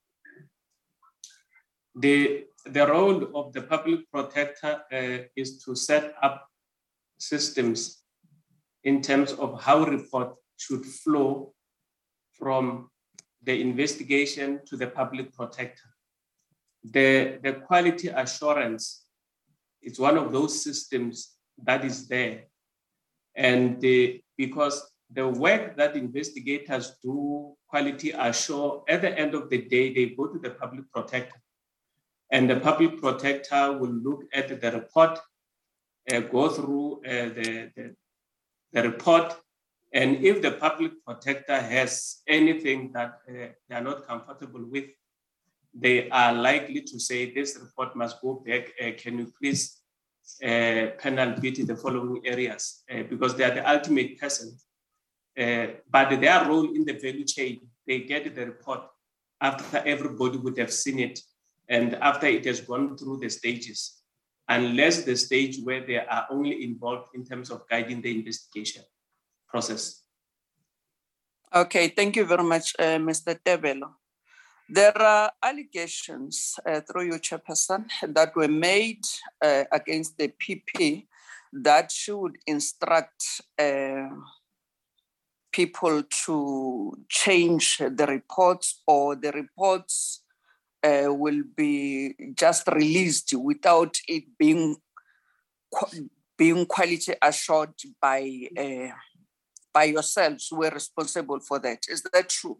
D: The, the role of the public protector uh, is to set up systems in terms of how report should flow from the investigation to the public protector. The, the quality assurance is one of those systems that is there. And the, because the work that investigators do, quality assure, at the end of the day, they go to the public protector. And the public protector will look at the report, uh, go through uh, the, the, the report, and if the public protector has anything that uh, they are not comfortable with, they are likely to say, this report must go back. Uh, can you please uh, panel beat in the following areas? Uh, because they are the ultimate person. Uh, but their role in the value chain, they get the report after everybody would have seen it and after it has gone through the stages, unless the stage where they are only involved in terms of guiding the investigation process.
E: Okay, thank you very much, uh, Mister Tebelo. There are allegations uh, through you, Chairperson, that were made uh, against the P P that should instruct uh, people to change the reports, or the reports uh, will be just released without it being, being quality assured by, uh, by yourselves who are responsible for that. Is that true?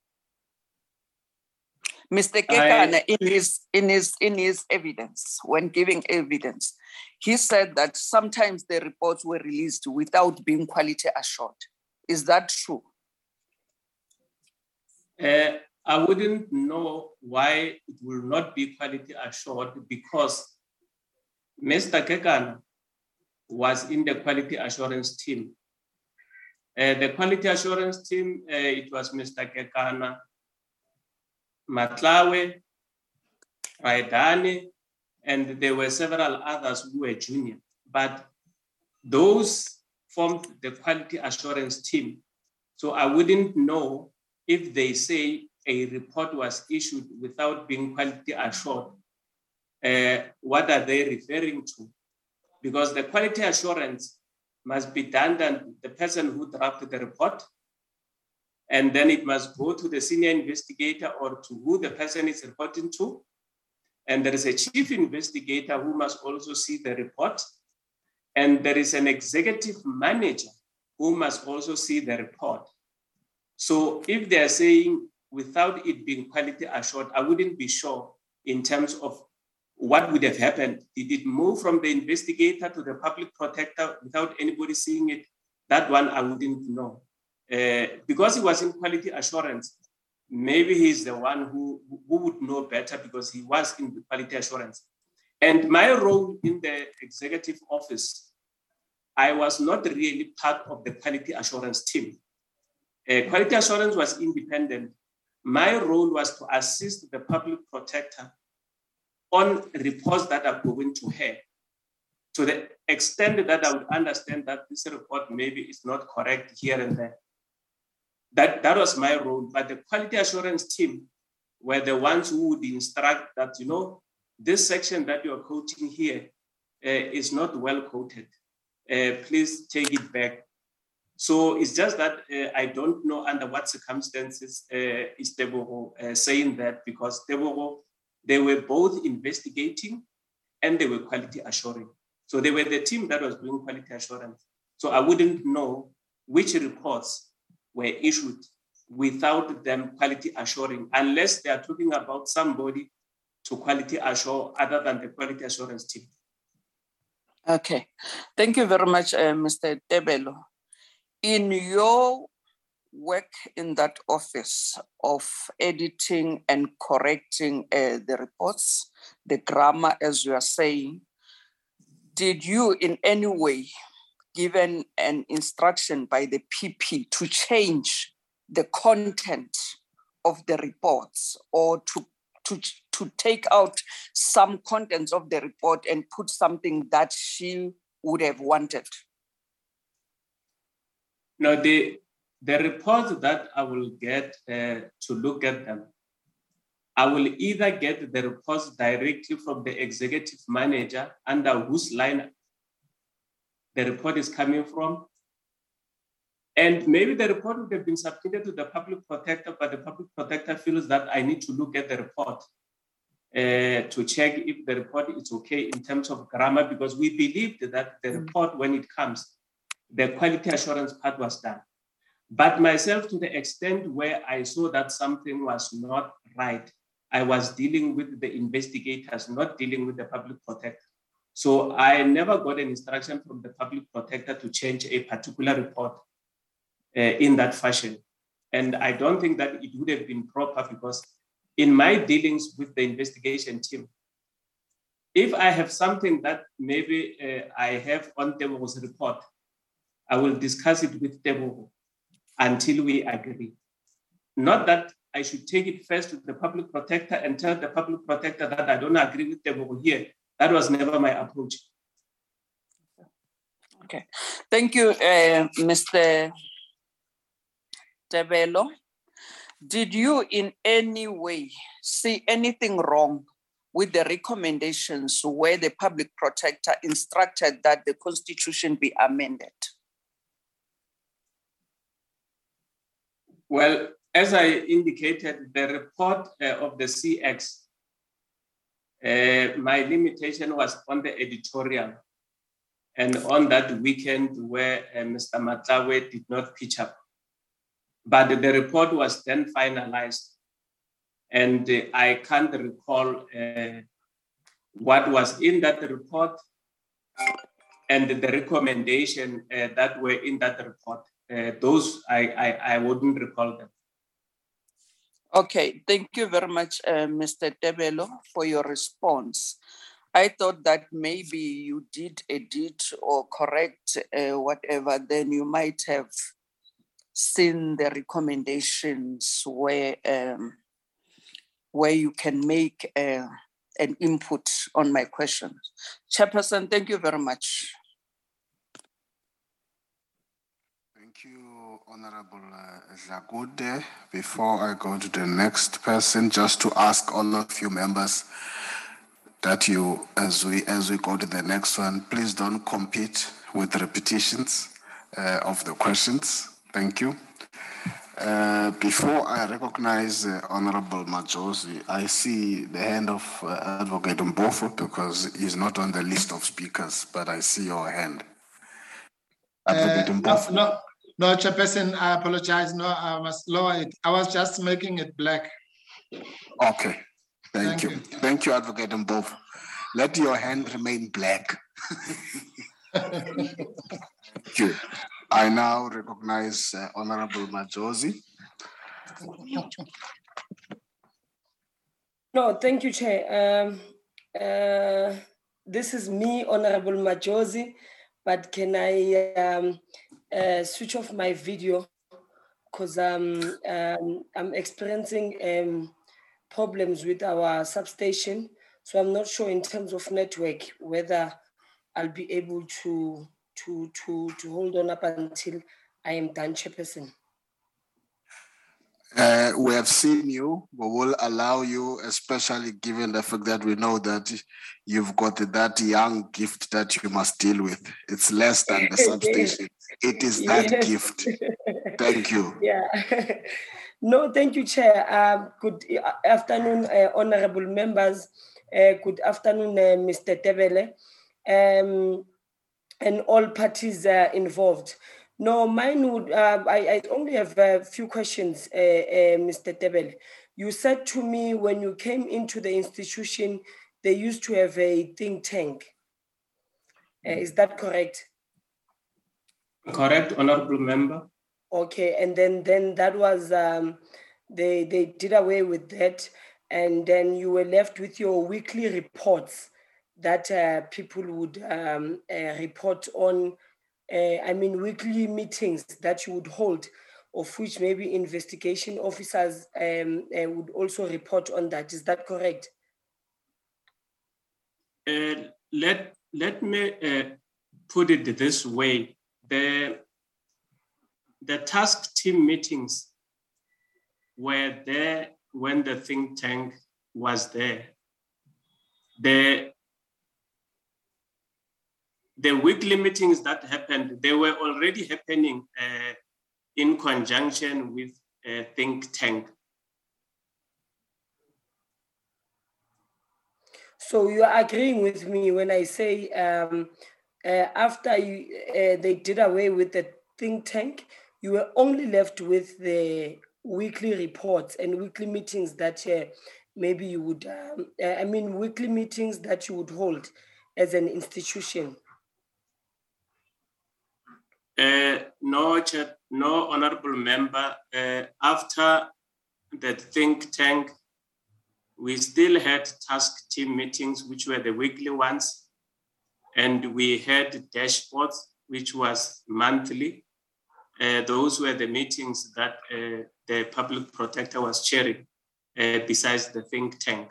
E: Mister Kekana, in his, in, his, in his evidence, when giving evidence, he said that sometimes the reports were released without being quality assured. Is that true?
D: Uh, I wouldn't know why it will not be quality assured, because Mister Kekana was in the quality assurance team. Uh, the quality assurance team, uh, it was Mister Kekana, Matlawe, Raidani, and there were several others who were junior. But those formed the quality assurance team. So I wouldn't know if they say a report was issued without being quality assured, uh, what are they referring to? Because the quality assurance must be done by the person who drafted the report, and then it must go to the senior investigator or to who the person is reporting to. And there is a chief investigator who must also see the report. And there is an executive manager who must also see the report. So if they're saying without it being quality assured, I wouldn't be sure in terms of what would have happened. Did it move from the investigator to the public protector without anybody seeing it? That one I wouldn't know. Uh, because he was in quality assurance, maybe he's the one who, who would know better, because he was in the quality assurance. And my role in the executive office, I was not really part of the quality assurance team. Uh, quality assurance was independent. My role was to assist the public protector on reports that are going to her, to the extent that I would understand that this report maybe is not correct here and there. That, that was my role. But the quality assurance team were the ones who would instruct that, you know, this section that you're quoting here uh, is not well quoted. Uh, please take it back. So it's just that uh, I don't know under what circumstances uh, is Tebogo uh, saying that, because Tebogo, they were both investigating and they were quality assuring. So they were the team that was doing quality assurance. So I wouldn't know which reports were issued without them quality assuring, unless they are talking about somebody to quality assure other than the quality assurance team.
E: Okay, thank you very much, uh, Mister Tebelo. In your work in that office of editing and correcting uh, the reports, the grammar, as you are saying, did you in any way given an instruction by the P P to change the content of the reports, or to, to, to take out some contents of the report and put something that she would have wanted?
D: No, the, the reports that I will get uh, to look at them, I will either get the reports directly from the executive manager under whose line the report is coming from. And maybe the report would have been submitted to the public protector, but the public protector feels that I need to look at the report uh, to check if the report is okay in terms of grammar, because we believed that the report, when it comes, the quality assurance part was done. But myself, to the extent where I saw that something was not right, I was dealing with the investigators, not dealing with the public protector. So I never got an instruction from the public protector to change a particular report uh, in that fashion. And I don't think that it would have been proper, because in my dealings with the investigation team, if I have something that maybe uh, I have on Tebogo's report, I will discuss it with Tebogo until we agree. Not that I should take it first to the public protector and tell the public protector that I don't agree with Tebogo here. That was never my approach.
E: Okay, thank you, uh, Mister Tebelo. Did you in any way see anything wrong with the recommendations where the public protector instructed that the constitution be amended?
D: Well, as I indicated, the report uh, of the C X, uh, my limitation was on the editorial and on that weekend where uh, Mister Matlawe did not pitch up. But the report was then finalized, and uh, I can't recall uh, what was in that report and the recommendation uh, that were in that report. Uh, those, I, I, I wouldn't recall them.
E: Okay, thank you very much, uh, Mister Tebelo, for your response. I thought that maybe you did edit or correct uh, whatever, then you might have seen the recommendations where, um, where you can make uh, an input on my questions. Chairperson, thank you very much.
A: Thank you, Honorable uh, Dlakude. Before I go to the next person, just to ask all of you members that you, as we as we go to the next one, please don't compete with repetitions uh, of the questions. Thank you. Uh, before I recognize uh, Honorable Majosi, I see the hand of uh, Advocate Mbofu, because he's not on the list of speakers, but I see your hand. Advocate
C: Uh,
A: Mbofu.
C: no, no. No, Chairperson, I apologize. No, I must lower it. I was just making it black.
A: Okay, thank,
C: Thank
A: you.
C: you.
A: Thank you, Advocate Mbofu. Let your hand remain black. Thank you. I now recognize uh, Honorable Majosi.
B: No, thank you, Chair. Um, uh, this is me, Honorable Majosi, but can I um, uh, switch off my video, because um, um, I'm experiencing um, problems with our substation. So I'm not sure in terms of network whether I'll be able to, to, to, to hold on up until I am done, Chairperson.
A: Uh, we have seen you. We will allow you, especially given the fact that we know that you've got that young gift that you must deal with. It's less than the substation. It is that
B: Yes.
A: gift. Thank you.
B: Yeah. No, thank you, Chair. Uh, good afternoon, uh, honorable members. Uh, good afternoon, uh, Mister Tebele, um, and all parties uh, involved. No, mine would, uh, I, I only have a few questions, uh, uh, Mister Tebele. You said to me when you came into the institution, they used to have a think tank. Uh, is that correct?
D: Correct, honorable member.
B: Okay, and then then that was, um, they, they did away with that, and then you were left with your weekly reports that uh, people would um, uh, report on. Uh, I mean, weekly meetings that you would hold, of which maybe investigation officers um, uh, would also report on that. Is that correct?
D: Uh, let, let me uh, put it this way. The, the task team meetings were there when the think tank was there. The, the weekly meetings that happened, they were already happening uh, in conjunction with a think tank.
B: So you are agreeing with me when I say um, uh, after you, uh, they did away with the think tank, you were only left with the weekly reports and weekly meetings that uh, maybe you would, um, uh, I mean, weekly meetings that you would hold as an institution.
D: Uh, no, no, honorable member. Uh, after the think tank, we still had task team meetings, which were the weekly ones, and we had dashboards, which was monthly. Uh, those were the meetings that uh, the public protector was chairing, uh, besides the think tank.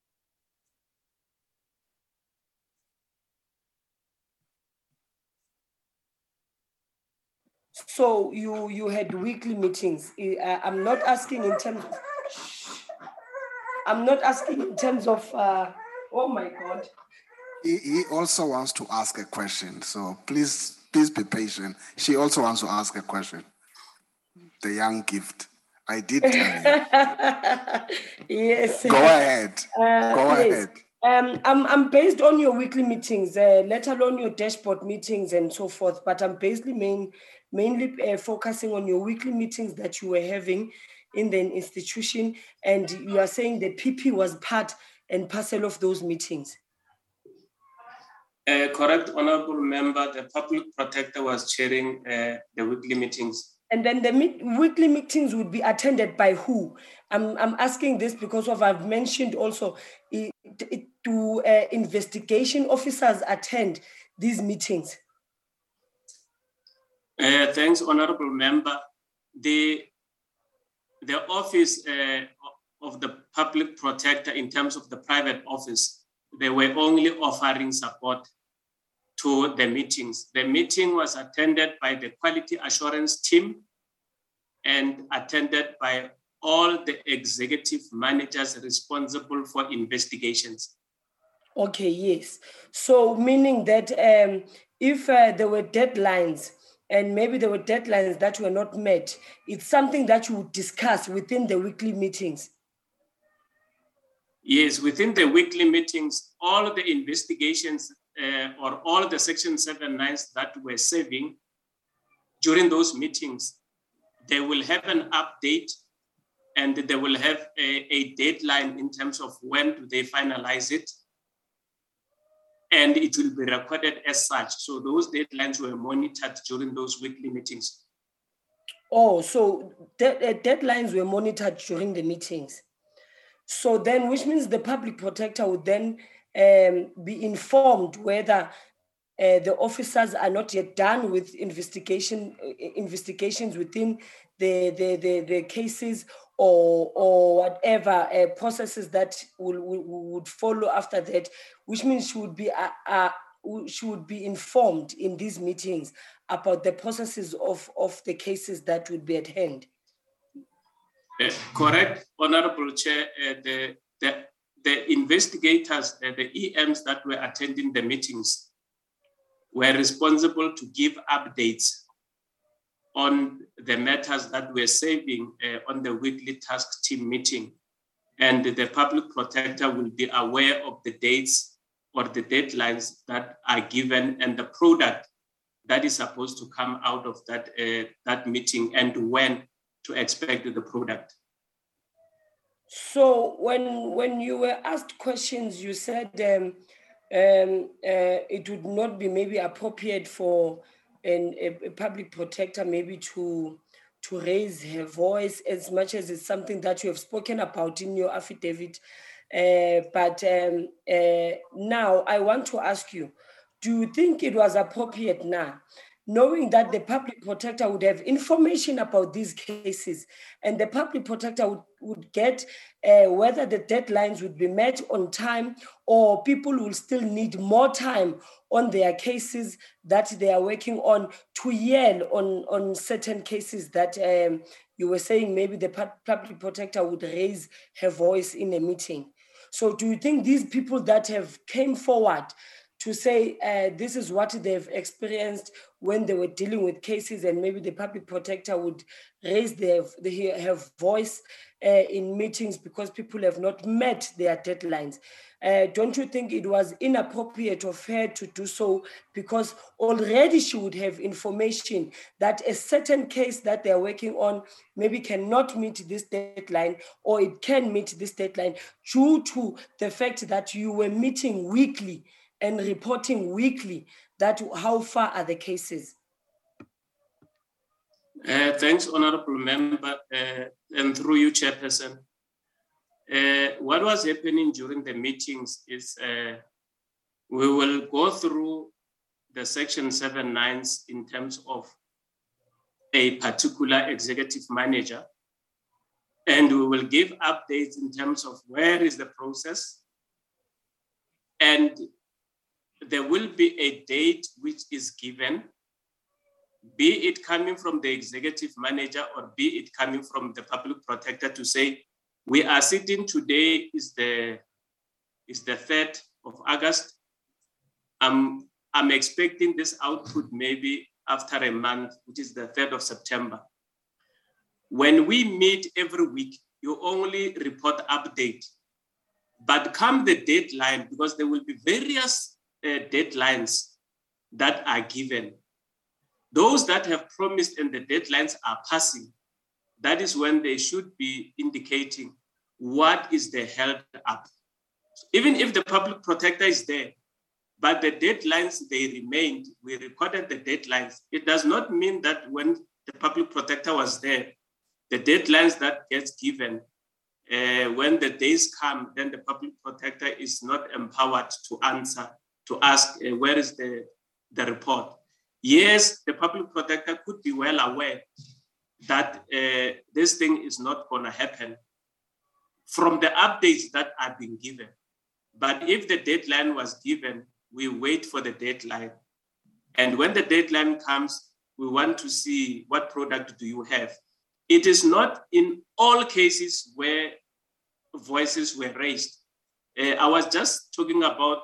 B: So you you had weekly meetings. I'm not asking in terms of, I'm not asking in terms of, uh, oh my God.
A: He, he also wants to ask a question, so please, please be patient. She also wants to ask a question. The young gift. I did tell you.
B: Yes.
A: Go ahead.
B: Uh,
A: Go
B: yes.
A: ahead.
B: Um, I'm, I'm based on your weekly meetings, uh, let alone your dashboard meetings and so forth, but I'm basically main, mainly uh, focusing on your weekly meetings that you were having in the institution, and you are saying the P P was part and parcel of those meetings.
D: Uh, correct, honorable member. The public protector was chairing uh, the weekly meetings.
B: And then the meet, weekly meetings would be attended by who? I'm, I'm asking this because of I've mentioned also it, it, do uh, investigation officers attend these meetings?
D: Uh, thanks, honorable member. The, the office uh, of the public protector in terms of the private office, they were only offering support to the meetings. The meeting was attended by the quality assurance team and attended by all the executive managers responsible for investigations.
B: Okay, yes. So meaning that um, if uh, there were deadlines and maybe there were deadlines that were not met, it's something that you would discuss within the weekly meetings.
D: Yes, within the weekly meetings, all of the investigations uh, or all the Section seven nines that were serving during those meetings, they will have an update and they will have a, a deadline in terms of when do they finalize it. And it will be recorded as such. So those deadlines were monitored during those weekly meetings.
B: Oh, so de- uh, deadlines were monitored during the meetings. So then, which means the public protector would then um, be informed whether uh, the officers are not yet done with investigation uh, investigations within the the, the, the cases or or whatever uh, processes that will, will, would follow after that, which means she would be uh, uh, she would be informed in these meetings about the processes of, of the cases that would be at hand.
D: Uh, correct, Honorable Chair. Uh, the, the, the investigators, uh, the E Ms that were attending the meetings were responsible to give updates on the matters that were serving uh, on the weekly task team meeting. And the public protector will be aware of the dates or the deadlines that are given and the product that is supposed to come out of that, uh, that meeting and when to expect the product.
B: So when when you were asked questions, you said um, um, uh, it would not be maybe appropriate for an, a, a public protector maybe to to raise her voice as much as it's something that you have spoken about in your affidavit. Uh, but um, uh, now I want to ask you, do you think it was appropriate now, knowing that the public protector would have information about these cases and the public protector would, would get uh, whether the deadlines would be met on time, or people will still need more time on their cases that they are working on to yell on, on certain cases that um, you were saying maybe the public protector would raise her voice in a meeting. So do you think these people that have came forward to say uh, this is what they've experienced when they were dealing with cases, and maybe the public protector would raise their, their, her voice uh, in meetings because people have not met their deadlines? Uh, don't you think it was inappropriate of her to do so, because already she would have information that a certain case that they're working on maybe cannot meet this deadline, or it can meet this deadline due to the fact that you were meeting weekly and reporting weekly that how far are the cases?
D: Uh, thanks, Honorable Member, uh, and through you, Chairperson. Uh, what was happening during the meetings is uh, we will go through the Section seven nines in terms of a particular executive manager, and we will give updates in terms of where is the process, and there will be a date which is given, be it coming from the executive manager or be it coming from the public protector, to say, we are sitting today is the, is the third of August. I'm, I'm expecting this output maybe after a month, which is the third of September. When we meet every week, you only report update. But come the deadline, because there will be various uh, deadlines that are given. Those that have promised and the deadlines are passing, that is when they should be indicating what is the held up. Even if the public protector is there, but the deadlines, they remained, we recorded the deadlines. It does not mean that when the public protector was there, the deadlines that gets given, uh, when the days come, then the public protector is not empowered to answer, to ask uh, where is the, the report. Yes, the public protector could be well aware that uh, this thing is not going to happen from the updates that are being given. But if the deadline was given, we wait for the deadline. And when the deadline comes, we want to see what product do you have. It is not in all cases where voices were raised. Uh, I was just talking about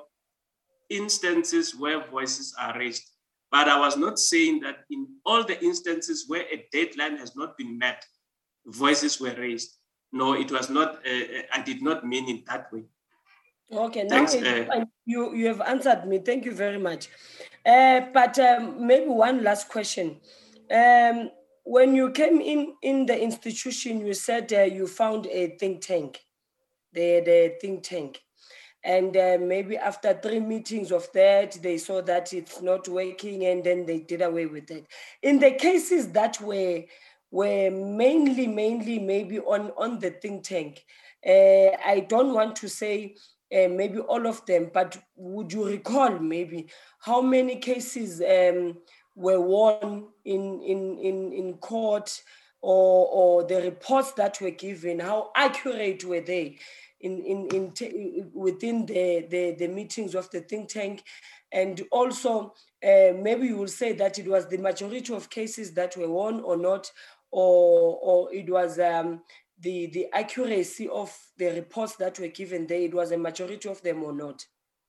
D: instances where voices are raised. But I was not saying that in all the instances where a deadline has not been met, voices were raised. No, it was not, uh, I did not mean it that way.
B: Okay, now
D: Thanks, uh,
B: you, you have answered me. Thank you very much. Uh, but um, maybe one last question. Um, when you came in in the institution, you said uh, you found a think tank, the, the think tank. And uh, maybe after three meetings of that, they saw that it's not working, and then they did away with it. In the cases that were, were mainly, mainly maybe on, on the think tank, uh, I don't want to say uh, maybe all of them, but would you recall maybe how many cases um, were won in, in, in, in court, or, or the reports that were given, how accurate were they? In, in, in t- within the, the, the meetings of the think tank? And also, uh, maybe you will say that it was the majority of cases that were won or not, or, or it was um, the, the accuracy of the reports that were given there, it was a majority of them or not?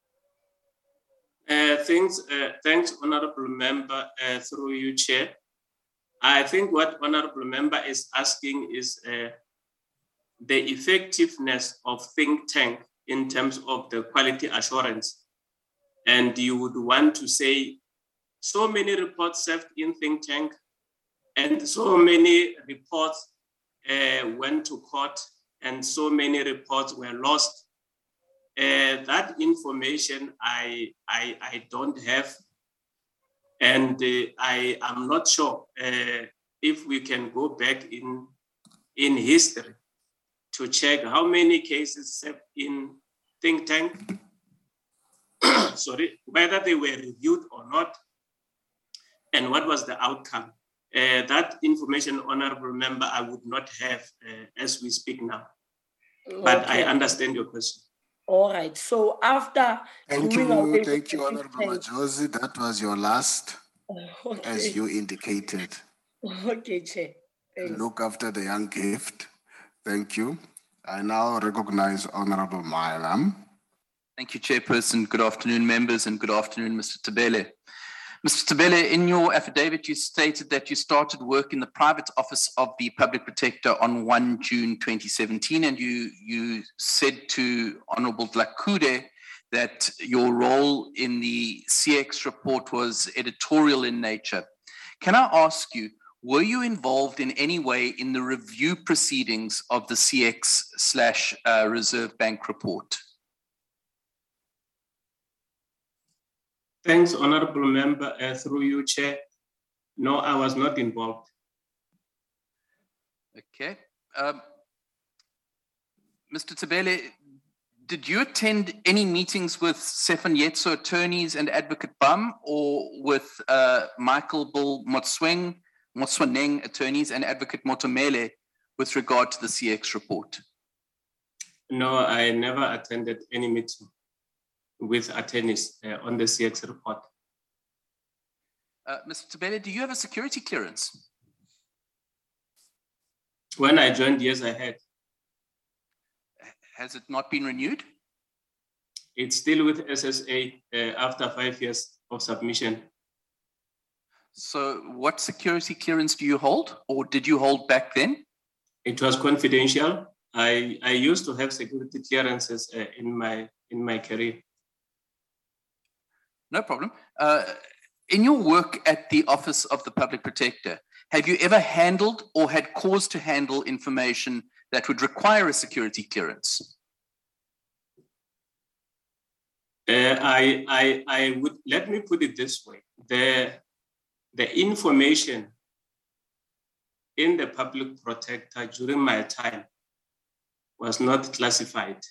D: Uh, thanks, uh, thanks, Honorable Member, uh, through you, Chair. I think what Honorable Member is asking is uh, the effectiveness of think tank in terms of the quality assurance. And you would want to say, so many reports served in think tank, and so many reports uh, went to court, and so many reports were lost. Uh, that information I, I, I don't have, and uh, I am not sure uh, if we can go back in, in history to check how many cases served in think tank, sorry, whether they were reviewed or not, and what was the outcome. Uh, that information, honorable member, I would not have uh, as we speak now. But
B: Okay.
D: I understand your question.
B: All right. So after
A: Thank
B: doing
A: you,
B: away
A: thank
B: with
A: you,
B: the
A: Honorable
B: fifteen
A: Majosi. That was your last,
B: Okay.
A: as you indicated.
B: Okay, Chair. Thanks.
A: Look after the young gift. Thank you. I now recognize Honorable Mailam.
F: Thank you, Chairperson. Good afternoon, members, and good afternoon, Mister Tabele. Mister Tabele, in your affidavit, you stated that you started work in the private office of the Public Protector on the first of June twenty seventeen, and you, you said to Honorable Dlakude that your role in the C X report was editorial in nature. Can I ask you, were you involved in any way in the review proceedings of the C X slash uh, Reserve Bank report?
D: Thanks, honorable member, uh, through you, Chair. No, I was not involved.
F: Okay. Um, Mister Tabele, did you attend any meetings with Sefanyetso attorneys and Advocate Bum, or with uh, Michael Bull Motsweng, Motswaneng attorneys and Advocate Motomele with regard to the C X report?
D: No, I never attended any meeting with attorneys uh, on the C X report.
F: Uh, Mister Tabele, do you have a security clearance?
D: When I joined, yes, I had.
F: Has it not been renewed?
D: It's still with S S A uh, after five years of submission.
F: So what security clearance do you hold, or did you hold back then?
D: It was confidential. I, I used to have security clearances uh, in my in my career.
F: No problem. Uh, in your work at the Office of the Public Protector, have you ever handled or had cause to handle information that would require a security clearance?
D: Uh, I, I, I would, let me put it this way. The, the information in the Public Protector during my time was not classified.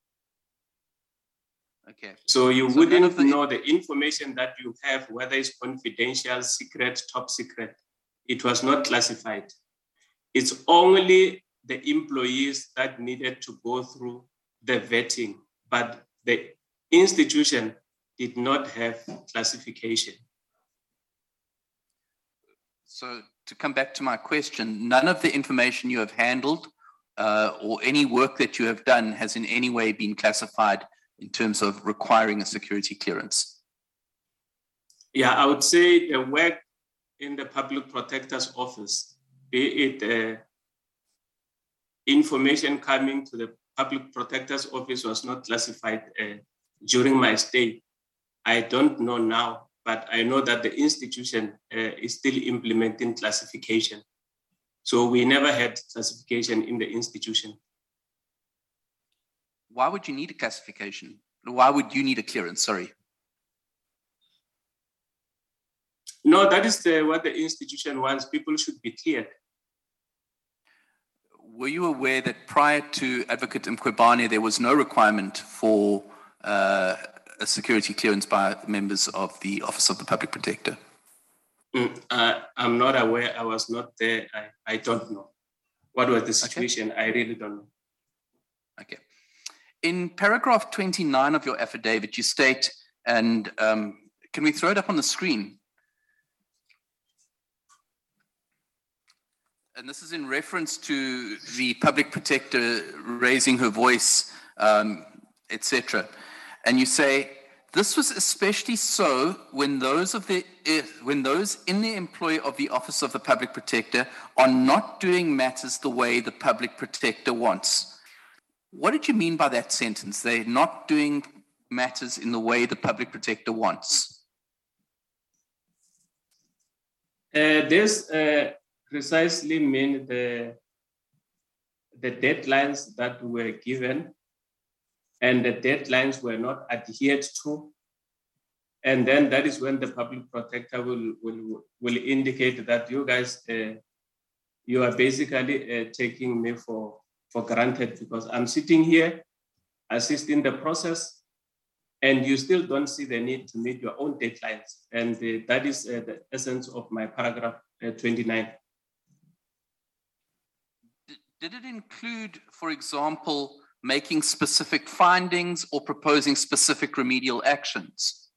F: Okay.
D: So you
F: So
D: wouldn't
F: the...
D: know the information that you have, whether it's confidential, secret, top secret. It was not classified. It's only the employees that needed to go through the vetting, but the institution did not have classification.
F: So to come back to my question, none of the information you have handled uh, or any work that you have done has in any way been classified in terms of requiring a security clearance?
D: Yeah, I would say the work in the Public Protector's office, be it uh, information coming to the Public Protector's office was not classified uh, during my stay. I don't know now, but I know that the institution uh, is still implementing classification. So we never had classification in the institution.
F: Why would you need a classification? Why would you need a clearance? Sorry.
D: No, that is the, what the institution wants. People should be cleared.
F: Were you aware that prior to Advocate Mkhwebane, there was no requirement for uh, a security clearance by members of the Office of the Public Protector?
D: Mm, uh, I'm not aware. I was not there. I, I don't know. What was the situation? Okay. I really don't know.
F: Okay. In paragraph twenty-nine of your affidavit, you state, and um, can we throw it up on the screen? And this is in reference to the Public Protector raising her voice, um, et cetera. And you say, this was especially so when those of the when those in the employ of the Office of the Public Protector are not doing matters the way the Public Protector wants. What did you mean by that sentence? They're not doing matters in the way the Public Protector wants.
D: Uh, this uh, precisely mean the, the deadlines that were given, and the deadlines were not adhered to. And then that is when the Public Protector will, will, will indicate that you guys, uh, you are basically uh, taking me for for granted because I'm sitting here assisting the process and you still don't see the need to meet your own deadlines. And uh, that is uh, the essence of my paragraph twenty-nine.
F: Did it include, for example, making specific findings or proposing specific remedial actions?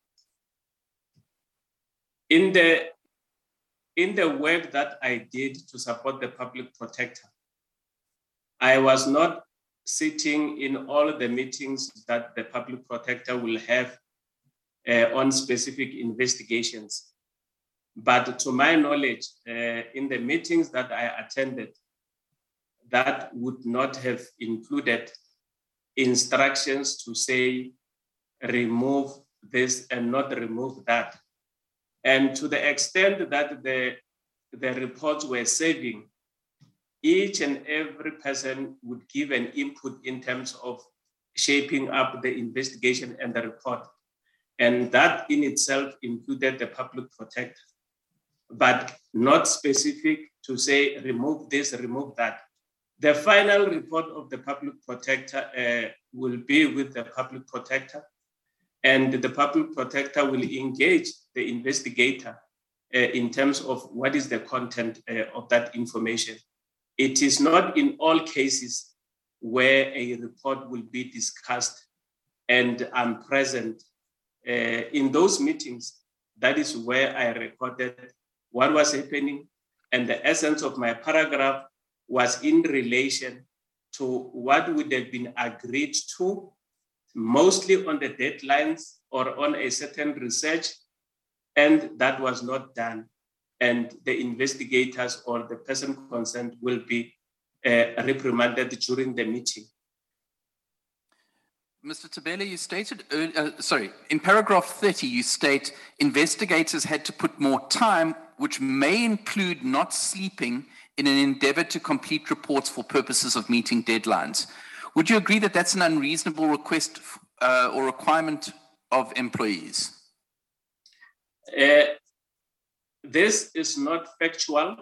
D: In the, in the work that I did to support the public protector, I was not sitting in all the meetings that the public protector will have uh, on specific investigations. But to my knowledge, uh, in the meetings that I attended, that would not have included instructions to say, remove this and not remove that. And to the extent that the, the reports were saving, each and every person would give an input in terms of shaping up the investigation and the report. And that in itself included the public protector, but not specific to say, remove this, remove that. The final report of the public protector uh, will be with the public protector, and the public protector will engage the investigator uh, in terms of what is the content uh, of that information. It is not in all cases where a report will be discussed and I'm present. Uh, in those meetings, that is where I recorded what was happening, and the essence of my paragraph was in relation to what would have been agreed to, mostly on the deadlines or on a certain research, and that was not done. And the investigators or the person concerned will be uh, reprimanded during the meeting.
F: Mister Tabele, you stated, early, uh, sorry, in paragraph thirty, you state investigators had to put more time, which may include not sleeping in an endeavor to complete reports for purposes of meeting deadlines. Would you agree that that's an unreasonable request uh, or requirement of employees?
D: Uh, this is not factual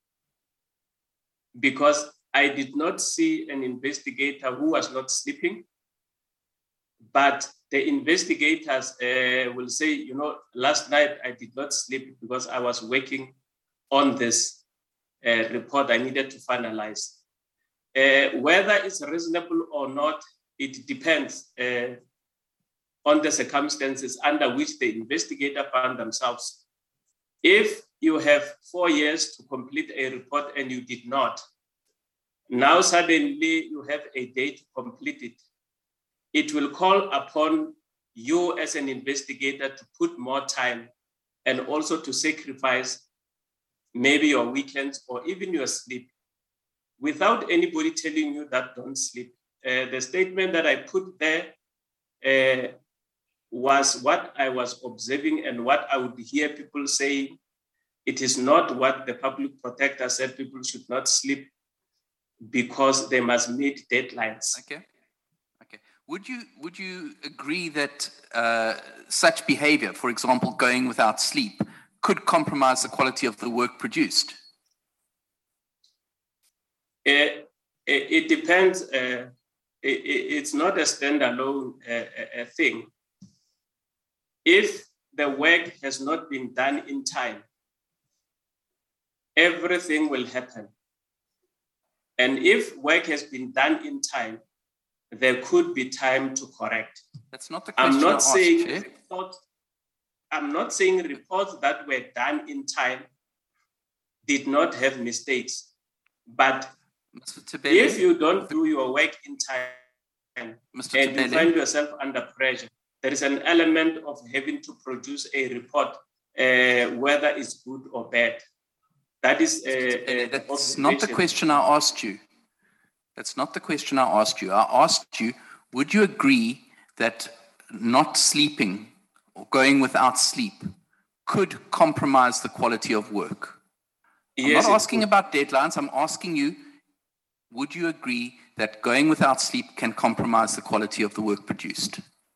D: because I did not see an investigator who was not sleeping, but the investigators uh, will say, you know, last night I did not sleep because I was working on this uh, report I needed to finalize. Uh, whether it's reasonable or not, it depends uh, on the circumstances under which the investigator found themselves. If you have four years to complete a report and you did not, now suddenly you have a day to complete it, it will call upon you as an investigator to put more time and also to sacrifice maybe your weekends or even your sleep without anybody telling you that don't sleep. Uh, the statement that I put there uh, was what I was observing and what I would hear people saying. It is not what the public protector said people should not sleep because they must meet deadlines.
F: Okay. Okay. Would you, would you agree that uh, such behavior, for example, going without sleep, could compromise the quality of the work produced?
D: It, it, it depends. Uh, it, it's not a standalone uh, thing. If the work has not been done in time, everything will happen. And if work has been done in time, there could be time to correct.
F: That's not the question
D: I'm not
F: I
D: saying
F: asked,
D: reports, I'm not saying reports that were done in time did not have mistakes. But if you don't do your work in time
F: Mister
D: and
F: Tabele,
D: you find yourself under pressure, there is an element of having to produce a report, uh, whether it's good or bad. That is uh, uh,
F: that's not the question I asked you. That's not the question I asked you. I asked you, would you agree that not sleeping or going without sleep could compromise the quality of work?
D: Yes,
F: I'm not asking about deadlines. I'm asking you, would you agree that going without sleep can compromise the quality of the work produced?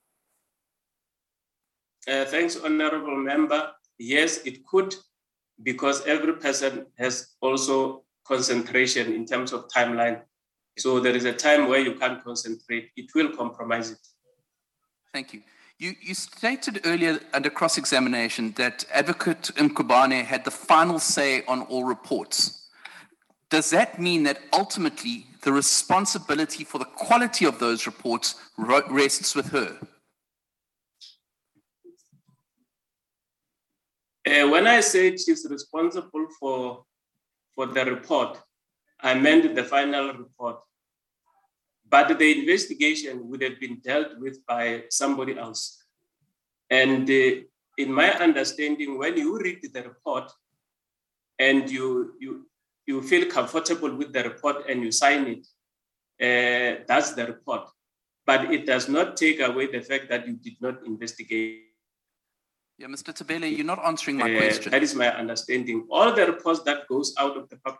D: Uh, thanks, Honorable Member. Yes, it could, because every person has also concentration in terms of timeline. So there is a time where you can't concentrate. It will compromise it.
F: Thank you. You, you stated earlier under cross-examination that Advocate Mkhwebane had the final say on all reports. Does that mean that ultimately the responsibility for the quality of those reports rests with her?
D: Uh, when I said she's responsible for, for the report, I meant the final report. But the investigation would have been dealt with by somebody else. And uh, in my understanding, when you read the report and you, you, you feel comfortable with the report and you sign it, uh, that's the report. But it does not take away the fact that you did not investigate.
F: Yeah, Mister Tabele, you're not answering my
D: uh,
F: question.
D: That is my understanding. All the reports that goes out of the public.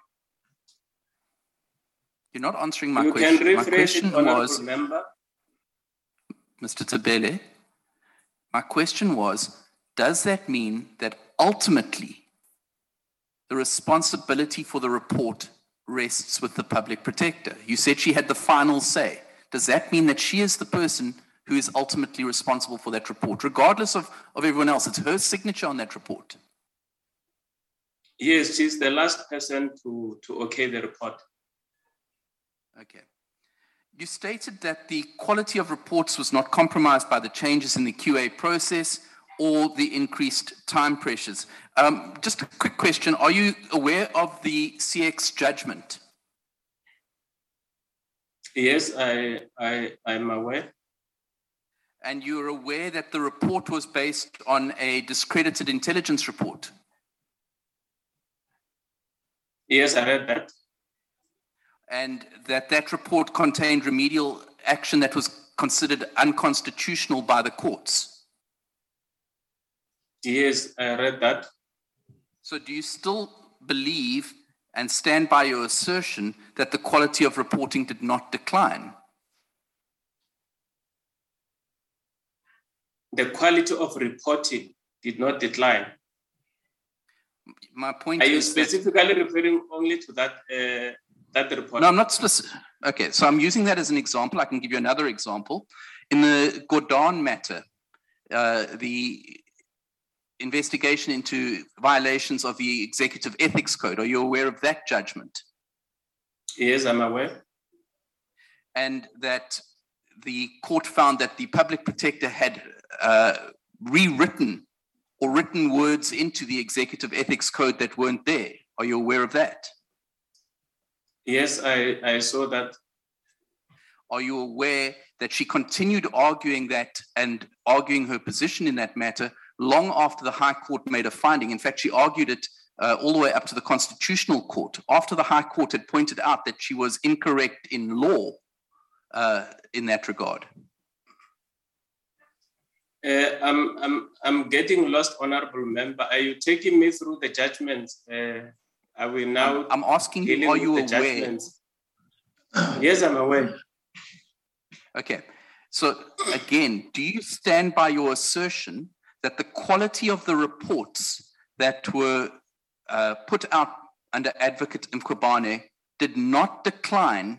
F: You're not answering my
D: you
F: question.
D: Can
F: my question
D: it,
F: was,
D: member.
F: Mister Tabele, my question was, does that mean that ultimately the responsibility for the report rests with the public protector? You said she had the final say. Does that mean that she is the person who is ultimately responsible for that report, regardless of, of everyone else? It's her signature on that report.
D: Yes, she's the last person to, to okay the report.
F: Okay. You stated that the quality of reports was not compromised by the changes in the Q A process or the increased time pressures. Um, just a quick question. Are you aware of the C X judgment?
D: Yes, I, I, I'm aware.
F: And you're aware that the report was based on a discredited intelligence report?
D: Yes, I read that.
F: And that that report contained remedial action that was considered unconstitutional by the courts?
D: Yes, I read that.
F: So do you still believe and stand by your assertion that the quality of reporting did not decline?
D: The quality of reporting did not decline.
F: My point
D: Are you
F: is
D: specifically
F: that,
D: referring only to that uh, that report?
F: No, I'm not specific. Okay, so I'm using that as an example. I can give you another example. In the Gordhan matter, uh, the investigation into violations of the Executive Ethics Code, are you aware of that judgment?
D: Yes, I'm aware.
F: And that the court found that the public protector had uh, rewritten or written words into the Executive Ethics Code that weren't there. Are you aware of that?
D: Yes, I, I saw that.
F: Are you aware that she continued arguing that and arguing her position in that matter long after the High Court made a finding? In fact, she argued it uh, all the way up to the Constitutional Court after the High Court had pointed out that she was incorrect in law uh, in that regard.
D: Uh, I'm, I'm, I'm getting lost, Honorable Member. Are you taking me through the judgments? Uh, are we now?
F: I'm, I'm asking you, are you aware?
D: Judgments? Yes, I'm aware.
F: Okay. So again, do you stand by your assertion that the quality of the reports that were uh, put out under Advocate Mkhwebane did not decline?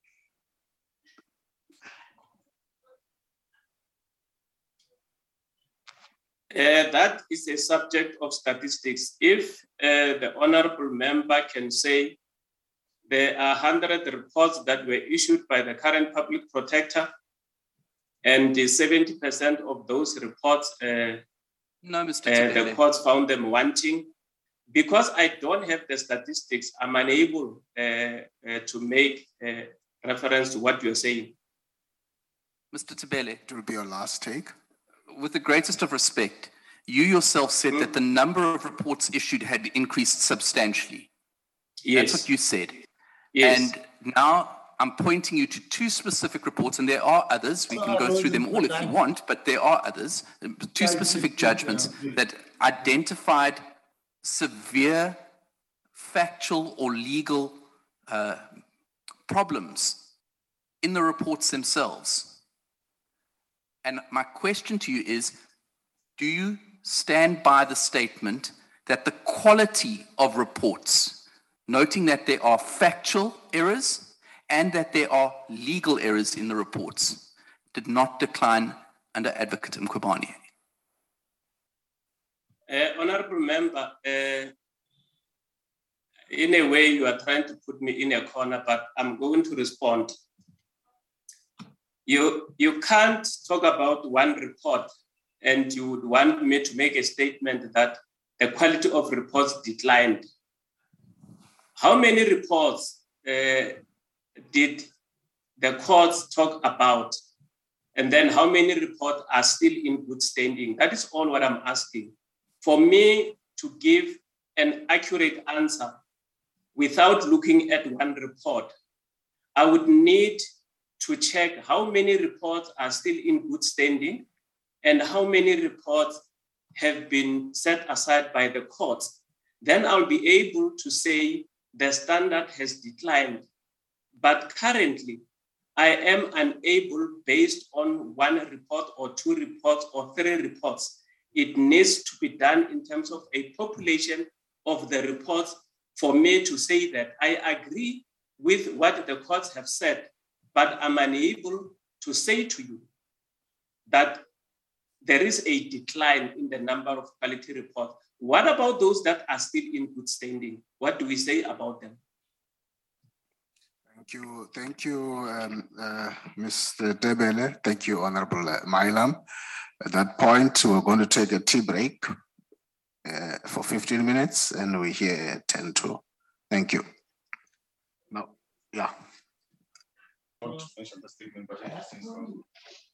D: Uh, that is a subject of statistics. If uh, the honorable member can say there are one hundred reports that were issued by the current public protector, and seventy percent of those reports, uh,
F: no, Mister
D: Uh, the courts found them wanting. Because I don't have the statistics, I'm unable uh, uh, to make uh, reference to what you're saying.
F: Mister Tabele,
A: it will be your last take.
F: With the greatest of respect, you yourself said mm. that the number of reports issued had increased substantially.
D: Yes.
F: That's what you said.
D: Yes.
F: And now I'm pointing you to two specific reports, and there are others. We can go through them all if you want, but there are others, two specific judgments that identified severe factual or legal uh, problems in the reports themselves. And my question to you is, do you stand by the statement that the quality of reports, noting that there are factual errors and that there are legal errors in the reports, did not decline under Advocate Mkhwebane.
D: Uh, Honorable Member, uh, in a way you are trying to put me in a corner, but I'm going to respond. You, you can't talk about one report and you would want me to make a statement that the quality of reports declined. How many reports uh, did the courts talk about? And then how many reports are still in good standing? That is all what I'm asking. For me to give an accurate answer without looking at one report, I would need to check how many reports are still in good standing and how many reports have been set aside by the courts. Then I'll be able to say the standard has declined. But currently, I am unable, based on one report or two reports or three reports. It needs to be done in terms of a population of the reports for me to say that I agree with what the courts have said, but I'm unable to say to you that there is a decline in the number of quality reports. What about those that are still in good standing? What do we say about them?
A: Thank you, thank you, um, uh, Mister Tebele. Thank you, Honorable uh, Mailam. At that point, we're going to take a tea break uh, for fifteen minutes, and we're here at ten to. Thank you. No, yeah.